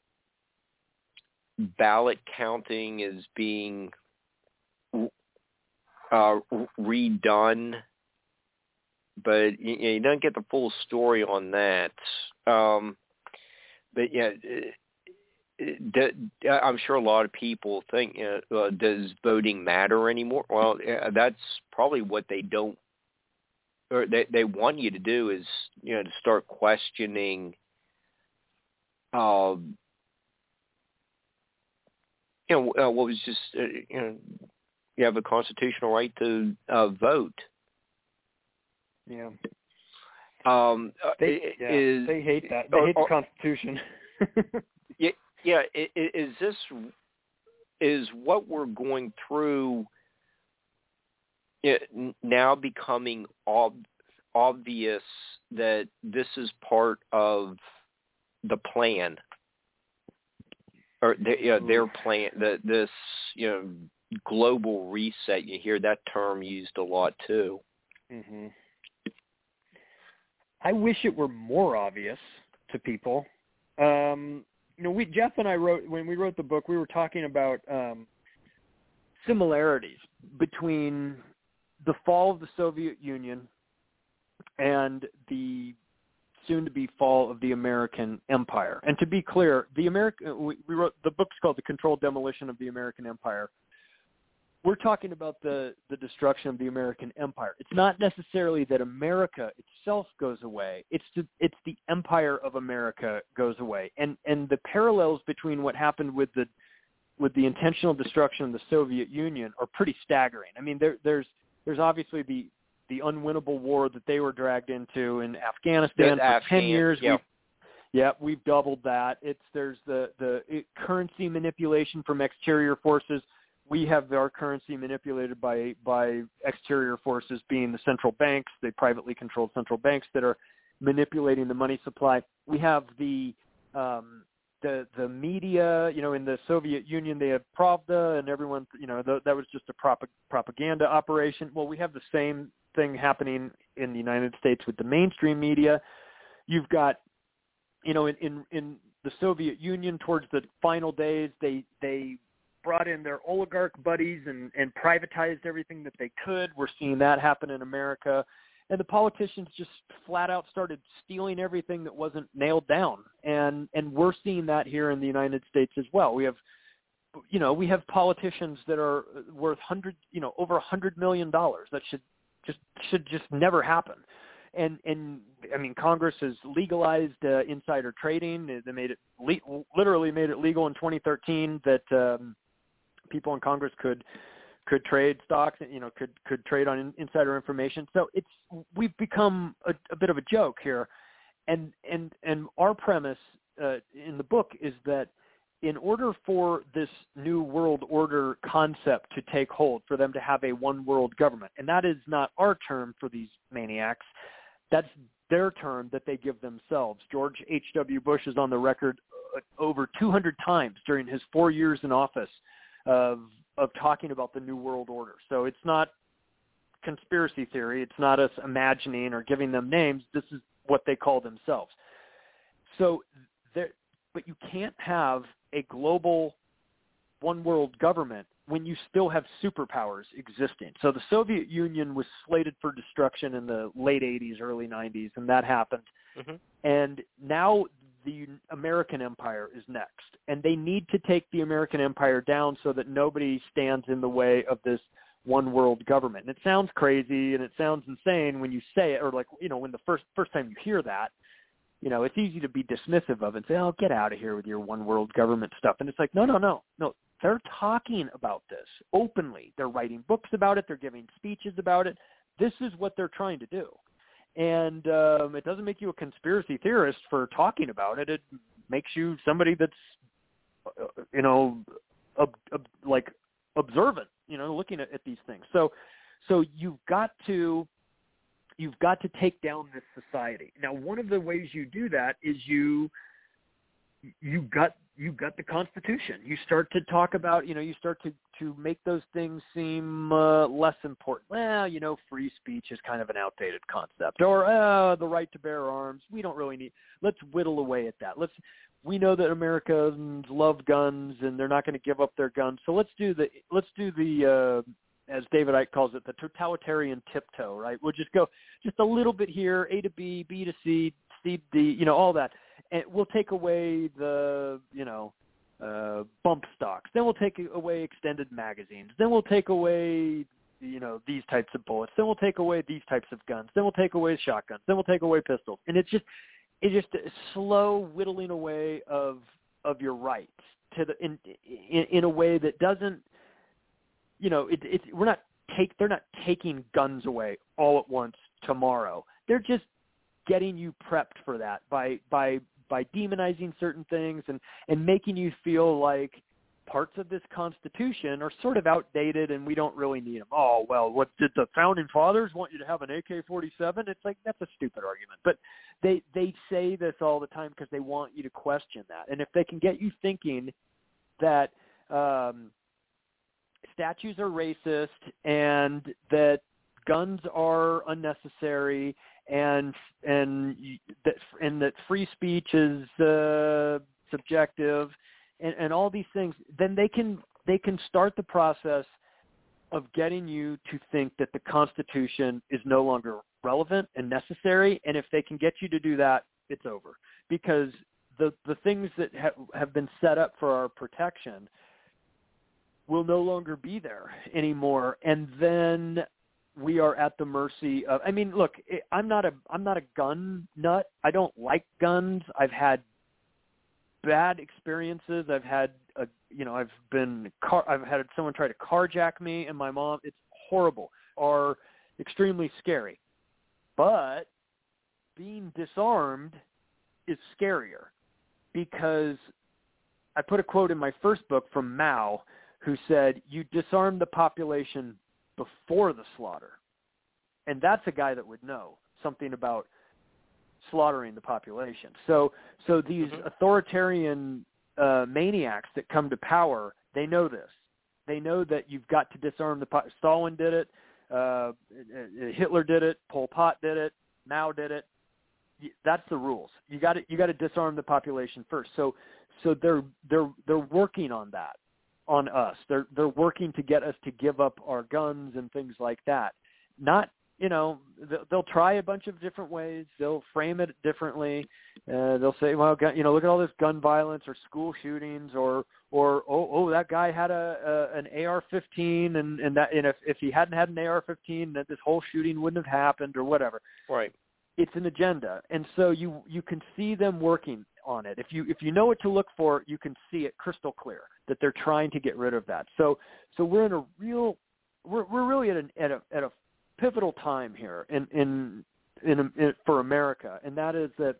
ballot counting is being uh, redone, but you, you don't get the full story on that. Um, but yeah, it, it, I'm sure a lot of people think, you know, uh, does voting matter anymore? Well, yeah, that's probably what they don't, or they they want you to do is, you know, to start questioning. Um, you know, uh, what was just, uh, you know, you have a constitutional right to uh, vote. Yeah. Um, they, yeah, is, they hate that. They or, hate the or, Constitution. yeah, yeah. Is this is what we're going through now becoming ob- obvious that this is part of the plan, or the, you know, their plan? That this, you know, global reset. You hear that term used a lot too. Mm-hmm. I wish it were more obvious to people. Um, you know, we Jeff and I wrote when we wrote the book. We were talking about um, similarities between the fall of the Soviet Union and the soon-to-be fall of the American Empire. And to be clear, the American we, we wrote the book's called "The Controlled Demolition of the American Empire." We're talking about the, the destruction of the American empire. It's not necessarily that America itself goes away. It's the, it's the empire of America goes away. And and the parallels between what happened with the with the intentional destruction of the Soviet Union are pretty staggering. I mean, there, there's there's obviously the the unwinnable war that they were dragged into in Afghanistan the for Afghan, ten years. Yeah. We've, yeah, we've doubled that. It's there's the the it, currency manipulation from exterior forces. We have our currency manipulated by by exterior forces, being the central banks, the privately controlled central banks that are manipulating the money supply. We have the um, the the media. You know, in the Soviet Union, they had Pravda, and everyone, you know, th- that was just a prop- propaganda operation. Well, we have the same thing happening in the United States with the mainstream media. You've got, you know, in in, in the Soviet Union towards the final days. They they brought in their oligarch buddies and, and privatized everything that they could. We're seeing that happen in America. And the politicians just flat out started stealing everything that wasn't nailed down. And and we're seeing that here in the United States as well. We have, you know, we have politicians that are worth hundred, you know, over a hundred million dollars. That should just should just never happen. And and I mean, Congress has legalized uh, insider trading. They made it le- literally made it legal in twenty thirteen that um, people in Congress could. could trade stocks, you know, could could trade on in, insider information. So it's we've become a, a bit of a joke here, and and and our premise uh, in the book is that in order for this new world order concept to take hold, for them to have a one world government, and that is not our term for these maniacs, that's their term that they give themselves. George H W. Bush is on the record over two hundred times during his four years in office of of talking about the New World Order. So it's not conspiracy theory. It's not us imagining or giving them names. This is what they call themselves. So there, but you can't have a global one world government when you still have superpowers existing. So the Soviet Union was slated for destruction in the late eighties, early nineties, and that happened. Mm-hmm. And now the American empire is next, and they need to take the American empire down so that nobody stands in the way of this one world government. And it sounds crazy and it sounds insane when you say it, or like, you know, when the first, first time you hear that, you know, it's easy to be dismissive of it and say, oh, get out of here with your one world government stuff. And it's like, no, no, no, no. They're talking about this openly. They're writing books about it. They're giving speeches about it. This is what they're trying to do. And um, it doesn't make you a conspiracy theorist for talking about it. It makes you somebody that's, uh, you know, ob- ob- like observant, you know, looking at, at these things. So, so you've got to, you've got to take down this society. Now, one of the ways you do that is you, you got, you got the Constitution. You start to talk about, you know, you start to, to make those things seem uh, less important. Well, you know, free speech is kind of an outdated concept, or uh, the right to bear arms. We don't really need, let's whittle away at that. Let's, we know that Americans love guns and they're not going to give up their guns. So let's do the, let's do the, uh, as David Icke calls it, the totalitarian tiptoe, right? We'll just go just a little bit here, A to B, B to C, C to D, you know, all that. And we'll take away the, you know, uh, bump stocks. Then we'll take away extended magazines. Then we'll take away, you know, these types of bullets. Then we'll take away these types of guns. Then we'll take away shotguns. Then we'll take away pistols. And it's just, it's just a slow whittling away of of your rights to the in in, in a way that doesn't, you know, it, it's we're not take they're not taking guns away all at once tomorrow. They're just getting you prepped for that by by by demonizing certain things and, and making you feel like parts of this Constitution are sort of outdated and we don't really need them. Oh, well, what did the Founding Fathers want you to have an A K forty-seven? It's like, that's a stupid argument. But they, they say this all the time because they want you to question that. And if they can get you thinking that um, statues are racist and that guns are unnecessary and and that and that free speech is uh, subjective, and, and all these things, then they can they can start the process of getting you to think that the Constitution is no longer relevant and necessary. And if they can get you to do that, it's over, because the the things that ha- have been set up for our protection will no longer be there anymore, and then we are at the mercy of, I mean, look, I'm not a, I'm not a gun nut. I don't like guns. I've had bad experiences. I've had, a, you know, I've been, car, I've had someone try to carjack me and my mom. It's horrible, or extremely scary. But being disarmed is scarier, because I put a quote in my first book from Mao, who said, you disarm the population before the slaughter. And that's a guy that would know something about slaughtering the population. So so these mm-hmm. authoritarian uh, maniacs that come to power, they know this. They know that you've got to disarm the po- Stalin did it, uh, Hitler did it, Pol Pot did it, Mao did it. that's the rules. You got to you got to disarm the population first. So so they're they're they're working on that on us. They're they're working to get us to give up our guns and things like that. Not you know they'll try a bunch of different ways. They'll frame it differently. Uh, they'll say, well, you know, look at all this gun violence or school shootings, or or oh, oh that guy had a, a an A R fifteen, and and that and if if he hadn't had an A R fifteen, that this whole shooting wouldn't have happened, or whatever. Right. It's an agenda, and so you you can see them working on it. If you if you know what to look for, you can see it crystal clear that they're trying to get rid of that. So so we're in a real we're we're really at an at a at a pivotal time here in in in, in for America, and that is that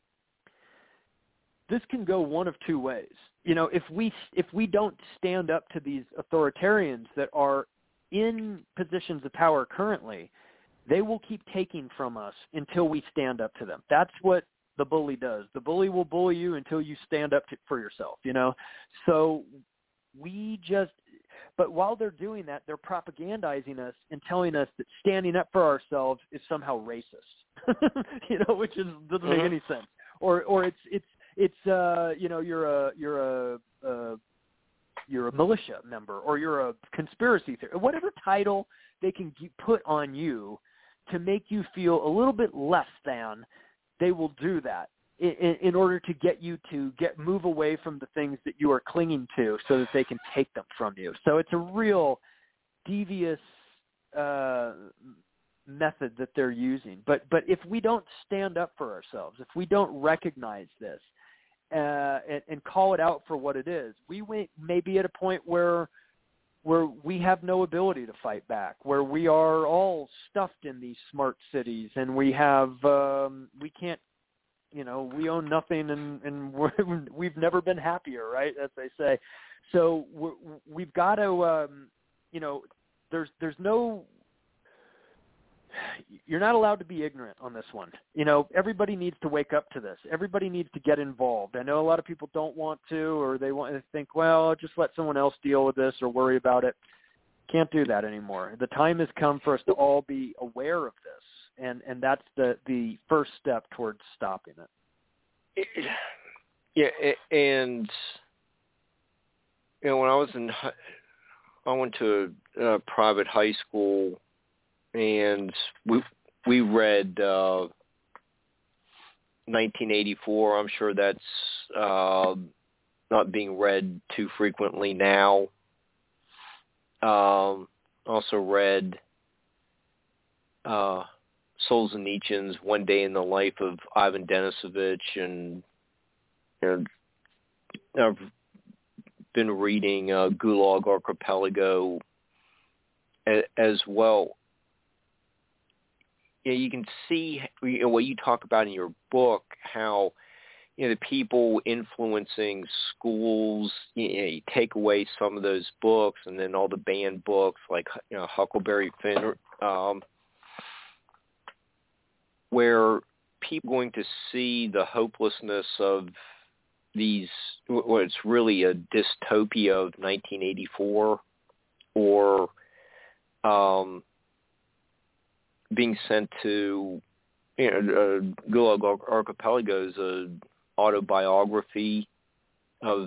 this can go one of two ways. You know, if we if we don't stand up to these authoritarians that are in positions of power currently, they will keep taking from us until we stand up to them. That's what the bully does. The bully will bully you until you stand up to, for yourself, you know. So we just – but while they're doing that, they're propagandizing us and telling us that standing up for ourselves is somehow racist, you know, which is, doesn't make any sense. Or or it's it's it's uh you know you're a you're a uh, you're a militia member, or you're a conspiracy theorist, whatever title they can put on you to make you feel a little bit less than, they will do that in, in order to get you to get move away from the things that you are clinging to, so that they can take them from you. So it's a real devious uh, method that they're using. But but if we don't stand up for ourselves, if we don't recognize this uh, and, and call it out for what it is, we may be at a point where where we have no ability to fight back, where we are all stuffed in these smart cities, and we have um, we can't, you know, we own nothing, and, and we're, we've never been happier, right, as they say. So we're, we've got to, um, you know, there's there's no, you're not allowed to be ignorant on this one. You know, everybody needs to wake up to this. Everybody needs to get involved. I know a lot of people don't want to, or they want to think, well, I'll just let someone else deal with this or worry about it. Can't do that anymore. The time has come for us to all be aware of this, and, and that's the, the first step towards stopping it. Yeah, and, you know, when I was in, I went to a private high school, and we we read uh, nineteen eighty-four. I'm sure that's uh, not being read too frequently now. Um, also read uh, Solzhenitsyn's One Day in the Life of Ivan Denisovich, and you know, I've been reading uh, Gulag Archipelago a, as well. You know, you can see, you know, what you talk about in your book, how, you know, the people influencing schools, you know, you take away some of those books, and then all the banned books like, you know, Huckleberry Finn, um, where people are going to see the hopelessness of these, what it's really a dystopia of nineteen eighty-four, or um, being sent to, you know, uh, Gulag Archipelago is an autobiography of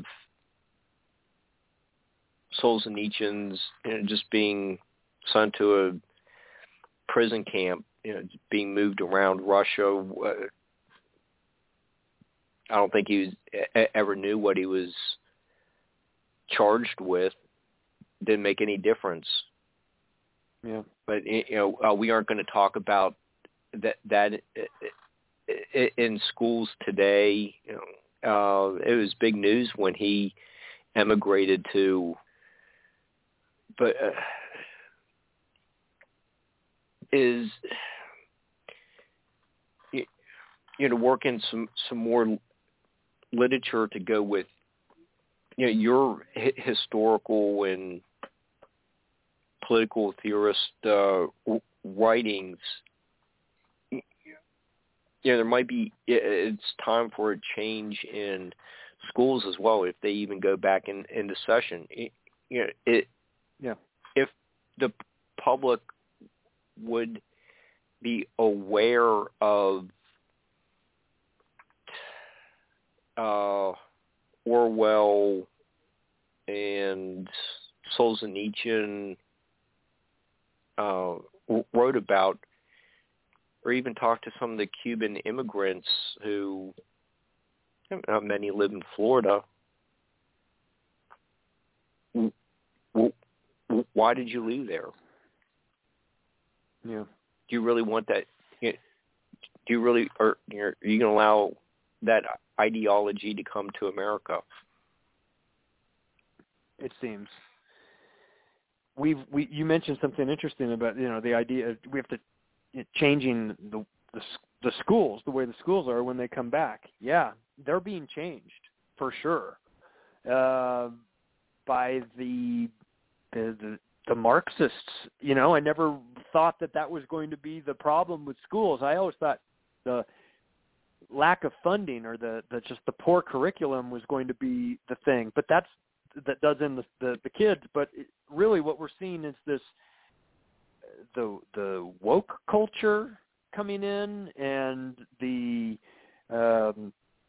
Solzhenitsyn's, you know, just being sent to a prison camp, you know, being moved around Russia. I don't think he was, ever knew what he was charged with. Didn't make any difference. Yeah, but you know, uh, we aren't going to talk about that that in schools today. You know, uh, it was big news when he emigrated to, but uh, is you know, to work in some some more literature to go with, you know, your hi- historical and political theorist uh, writings. You know, there might be, it's time for a change in schools as well, if they even go back in, into session. It, you know, it, yeah. If the public would be aware of uh, Orwell and Solzhenitsyn uh, wrote about, or even talked to some of the Cuban immigrants who, uh, many live in Florida. Why did you leave there? Yeah. Do you really want that? Do you really, or are you going to allow that ideology to come to America? It seems. We've we you mentioned something interesting about, you know, the idea of we have to you know, changing the, the the schools, the way the schools are when they come back. Yeah, they're being changed for sure uh, by the, the the the Marxists. You know, I never thought that that was going to be the problem with schools. I always thought the lack of funding or the, the just the poor curriculum was going to be the thing. But that's that does in the, the, the kids, but it, really what we're seeing is this, the the woke culture coming in and the um,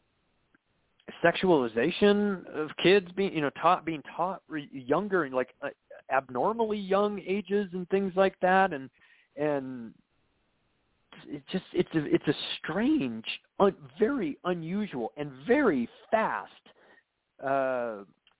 sexualization of kids being, you know, taught, being taught re- younger, like uh, abnormally young ages and things like that. And, and it just, it's a, it's a strange, un, very unusual and very fast, uh,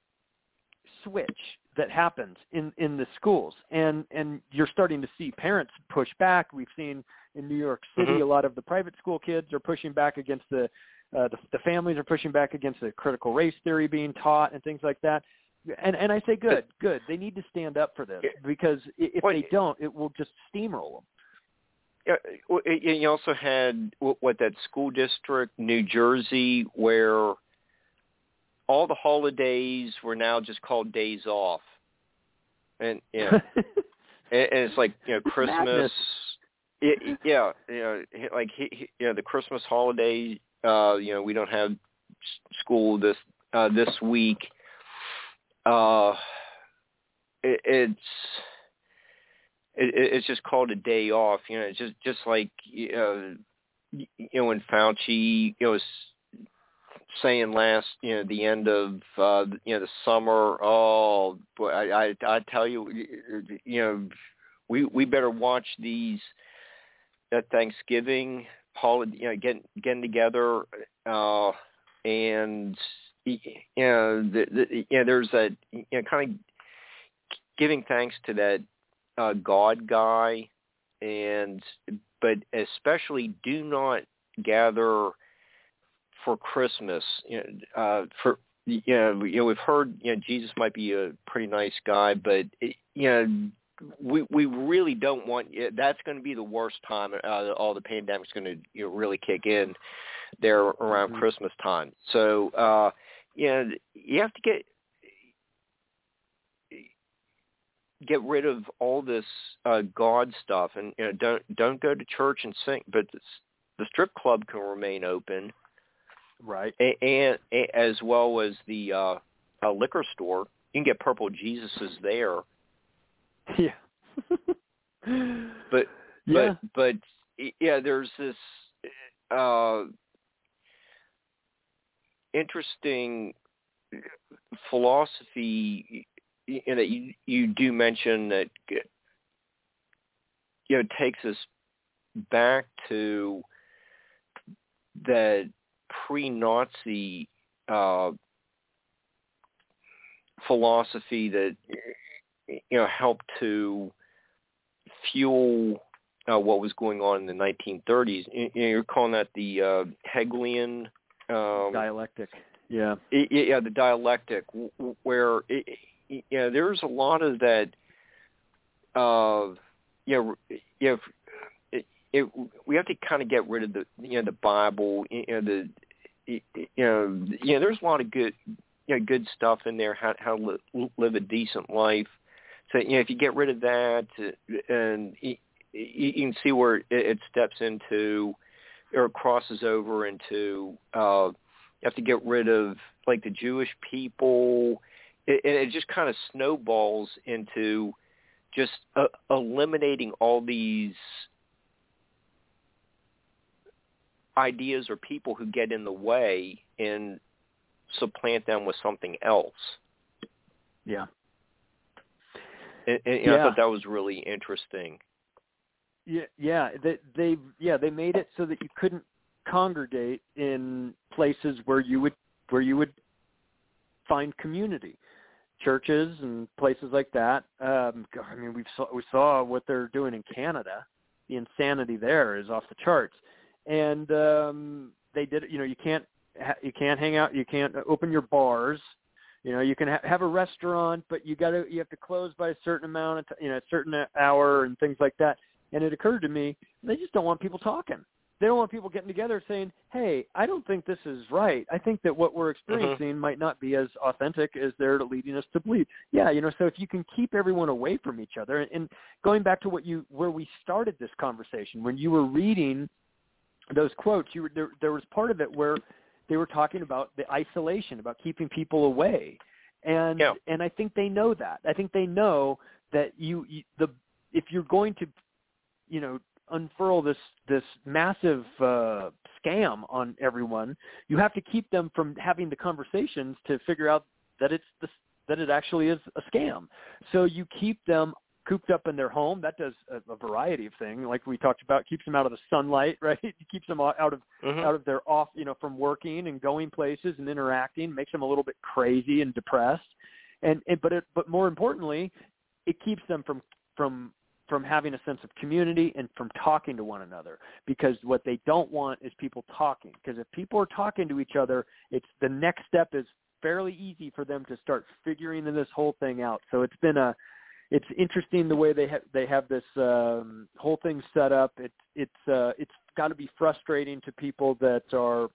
switch that happens in, in the schools, and, and you're starting to see parents push back. We've seen in New York City, mm-hmm. a lot of the private school kids are pushing back against the, uh, the, the families are pushing back against the critical race theory being taught and things like that. And, and I say, good, good. They need to stand up for this, because if well, they don't, it will just steamroll them. Yeah, you also had what that school district, New Jersey, where all the holidays were now just called days off, and yeah, and, and it's like, you know, Christmas, it, yeah, you know, like he, he, you know, the Christmas holiday, uh, you know, we don't have school this uh, this week. Uh, it, it's it, it's just called a day off, you know. It's just just like uh, you know, when Fauci, you know, was saying last, you know, the end of, uh, you know, the summer, oh, boy, I, I, I tell you, you know, we we better watch these at Thanksgiving holiday, you know, getting getting together, uh, and you know, the, the, you know, there's that, you know, kind of giving thanks to that uh, God guy, and but especially do not gather for Christmas, you know, uh, for you know, you know, we've heard, you know, Jesus might be a pretty nice guy, but it, you know, we we really don't want. That's going to be the worst time. Uh, all the pandemic's going to, you know, really kick in there around mm-hmm. Christmas time. So uh, you know, you have to get get rid of all this uh, God stuff, and you know, don't don't go to church and sing, but this, the strip club can remain open. Right, and, and, and as well as the uh, uh, liquor store, you can get purple Jesuses there. Yeah, but yeah, but but yeah, there's this uh, interesting philosophy, you know, that you you do mention that, you know, takes us back to that pre-Nazi uh, philosophy that, you know, helped to fuel uh, what was going on in the nineteen thirties. You know, you're calling that the uh, Hegelian um, dialectic. Yeah, it, yeah, the dialectic, where it, you know, there's a lot of that. Uh, you know, you know, it, it, we have to kind of get rid of the, you know, the Bible. You know, the you know, you know, there's a lot of good, you know, good stuff in there. How how to li- live a decent life. So, you know, if you get rid of that, and you, you can see where it, it steps into, or crosses over into. Uh, you have to get rid of, like, the Jewish people. It, it just kind of snowballs into just uh, eliminating all these ideas or people who get in the way, and supplant them with something else. Yeah. And, and yeah. I thought that was really interesting. Yeah, yeah, they, they, yeah, they made it so that you couldn't congregate in places where you would, where you would find community, churches and places like that. Um, I mean, we saw, we saw what they're doing in Canada. The insanity there is off the charts, and um, they did. You know, you can't, you can't hang out, you can't open your bars. You know, you can ha- have a restaurant, but you got to, you have to close by a certain amount of, t- you know, a certain hour and things like that. And it occurred to me, they just don't want people talking. They don't want people getting together saying, hey, I don't think this is right. I think that what we're experiencing mm-hmm. might not be as authentic as they're leading us to believe. Yeah, you know, so if you can keep everyone away from each other, and going back to what you, where we started this conversation, when you were reading those quotes, you were, there, there was part of it where they were talking about the isolation, about keeping people away. And, yeah. and I think they know that. I think they know that you, you the, if you're going to, you know, unfurl this this massive uh, scam on everyone, you have to keep them from having the conversations to figure out that it's the, that it actually is a scam. So you keep them cooped up in their home. That does a, a variety of things, like we talked about. Keeps them out of the sunlight, right? It keeps them out of mm-hmm. out of their off, you know, from working and going places and interacting. Makes them a little bit crazy and depressed. And, and but it, but more importantly, it keeps them from from from having a sense of community and from talking to one another, because what they don't want is people talking. Because if people are talking to each other, it's the next step is fairly easy for them to start figuring this whole thing out. So it's been a, it's interesting the way they have, they have this um, whole thing set up. It's, it's, uh, it's got to be frustrating to people that are,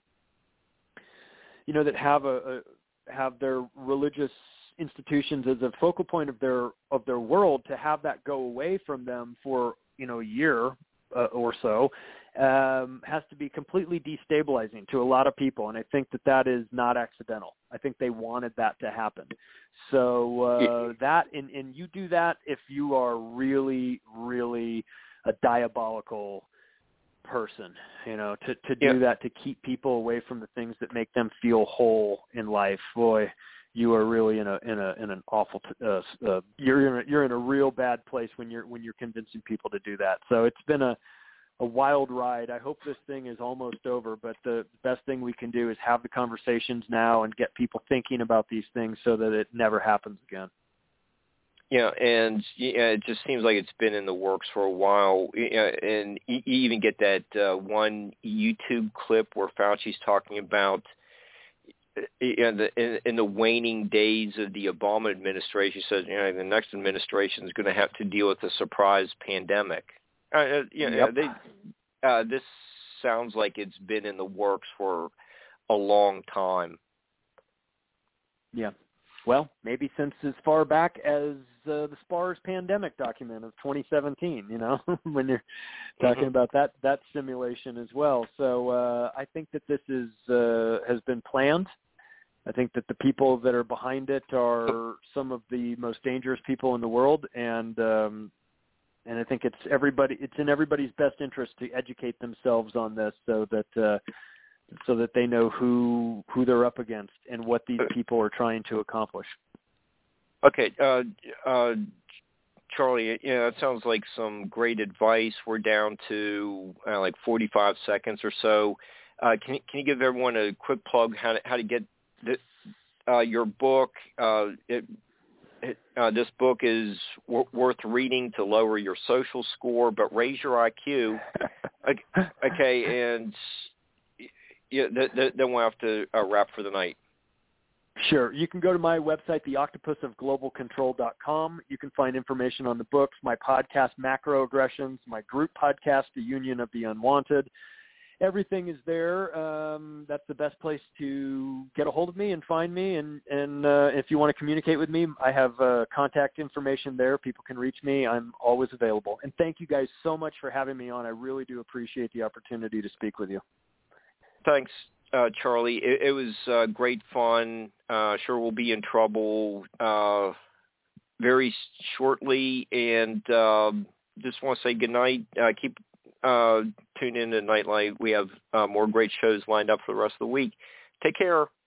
you know, that have a, a have their religious institutions as a focal point of their of their world, to have that go away from them for, you know, a year uh, or so um, has to be completely destabilizing to a lot of people. And I think that that is not accidental. I think they wanted that to happen. So uh, that and, and you do that if you are really, really a diabolical person, you know, to, to do yeah. that, to keep people away from the things that make them feel whole in life. Boy, you are really in a in a in an awful uh, uh, you're in a, you're in a real bad place when you're when you're convincing people to do that. So it's been a a wild ride. I hope this thing is almost over, but the best thing we can do is have the conversations now and get people thinking about these things so that it never happens again. Yeah, and yeah, it just seems like it's been in the works for a while. And you even get that uh, one YouTube clip where Fauci's talking about in the, in, in the waning days of the Obama administration. He says, you know, the next administration is going to have to deal with a surprise pandemic. Uh, you know, yep. they, uh, this sounds like it's been in the works for a long time. Yeah. Well, maybe since as far back as uh, the SPARS pandemic document of twenty seventeen, you know, when you're talking mm-hmm. about that, that simulation as well. So uh, I think that this is uh, has been planned. I think that the people that are behind it are some of the most dangerous people in the world, and um, and I think it's everybody. It's in everybody's best interest to educate themselves on this, so that uh, so that they know who who they're up against and what these people are trying to accomplish. Okay, uh, uh, Charlie, you know, it sounds like some great advice. We're down to uh, like forty-five seconds or so. Uh, can can you give everyone a quick plug how to, how to get the, uh, your book? Uh, it, it, uh, this book is w- worth reading to lower your social score, but raise your I Q. Okay, and yeah, th- th- then we'll have to uh, wrap for the night. Sure. You can go to my website, the octopus of global control dot com. You can find information on the books, my podcast, Macroaggressions, my group podcast, The Union of the Unwanted. Everything is there. Um, that's the best place to get a hold of me and find me. And, and uh, if you want to communicate with me, I have uh, contact information there. People can reach me. I'm always available. And thank you guys so much for having me on. I really do appreciate the opportunity to speak with you. Thanks, uh, Charlie. It, it was uh, great fun. Uh, sure we'll be in trouble uh, very shortly. And um, just want to say good night. Uh, keep uh, tuned in to Nightlight. We have uh, more great shows lined up for the rest of the week. Take care.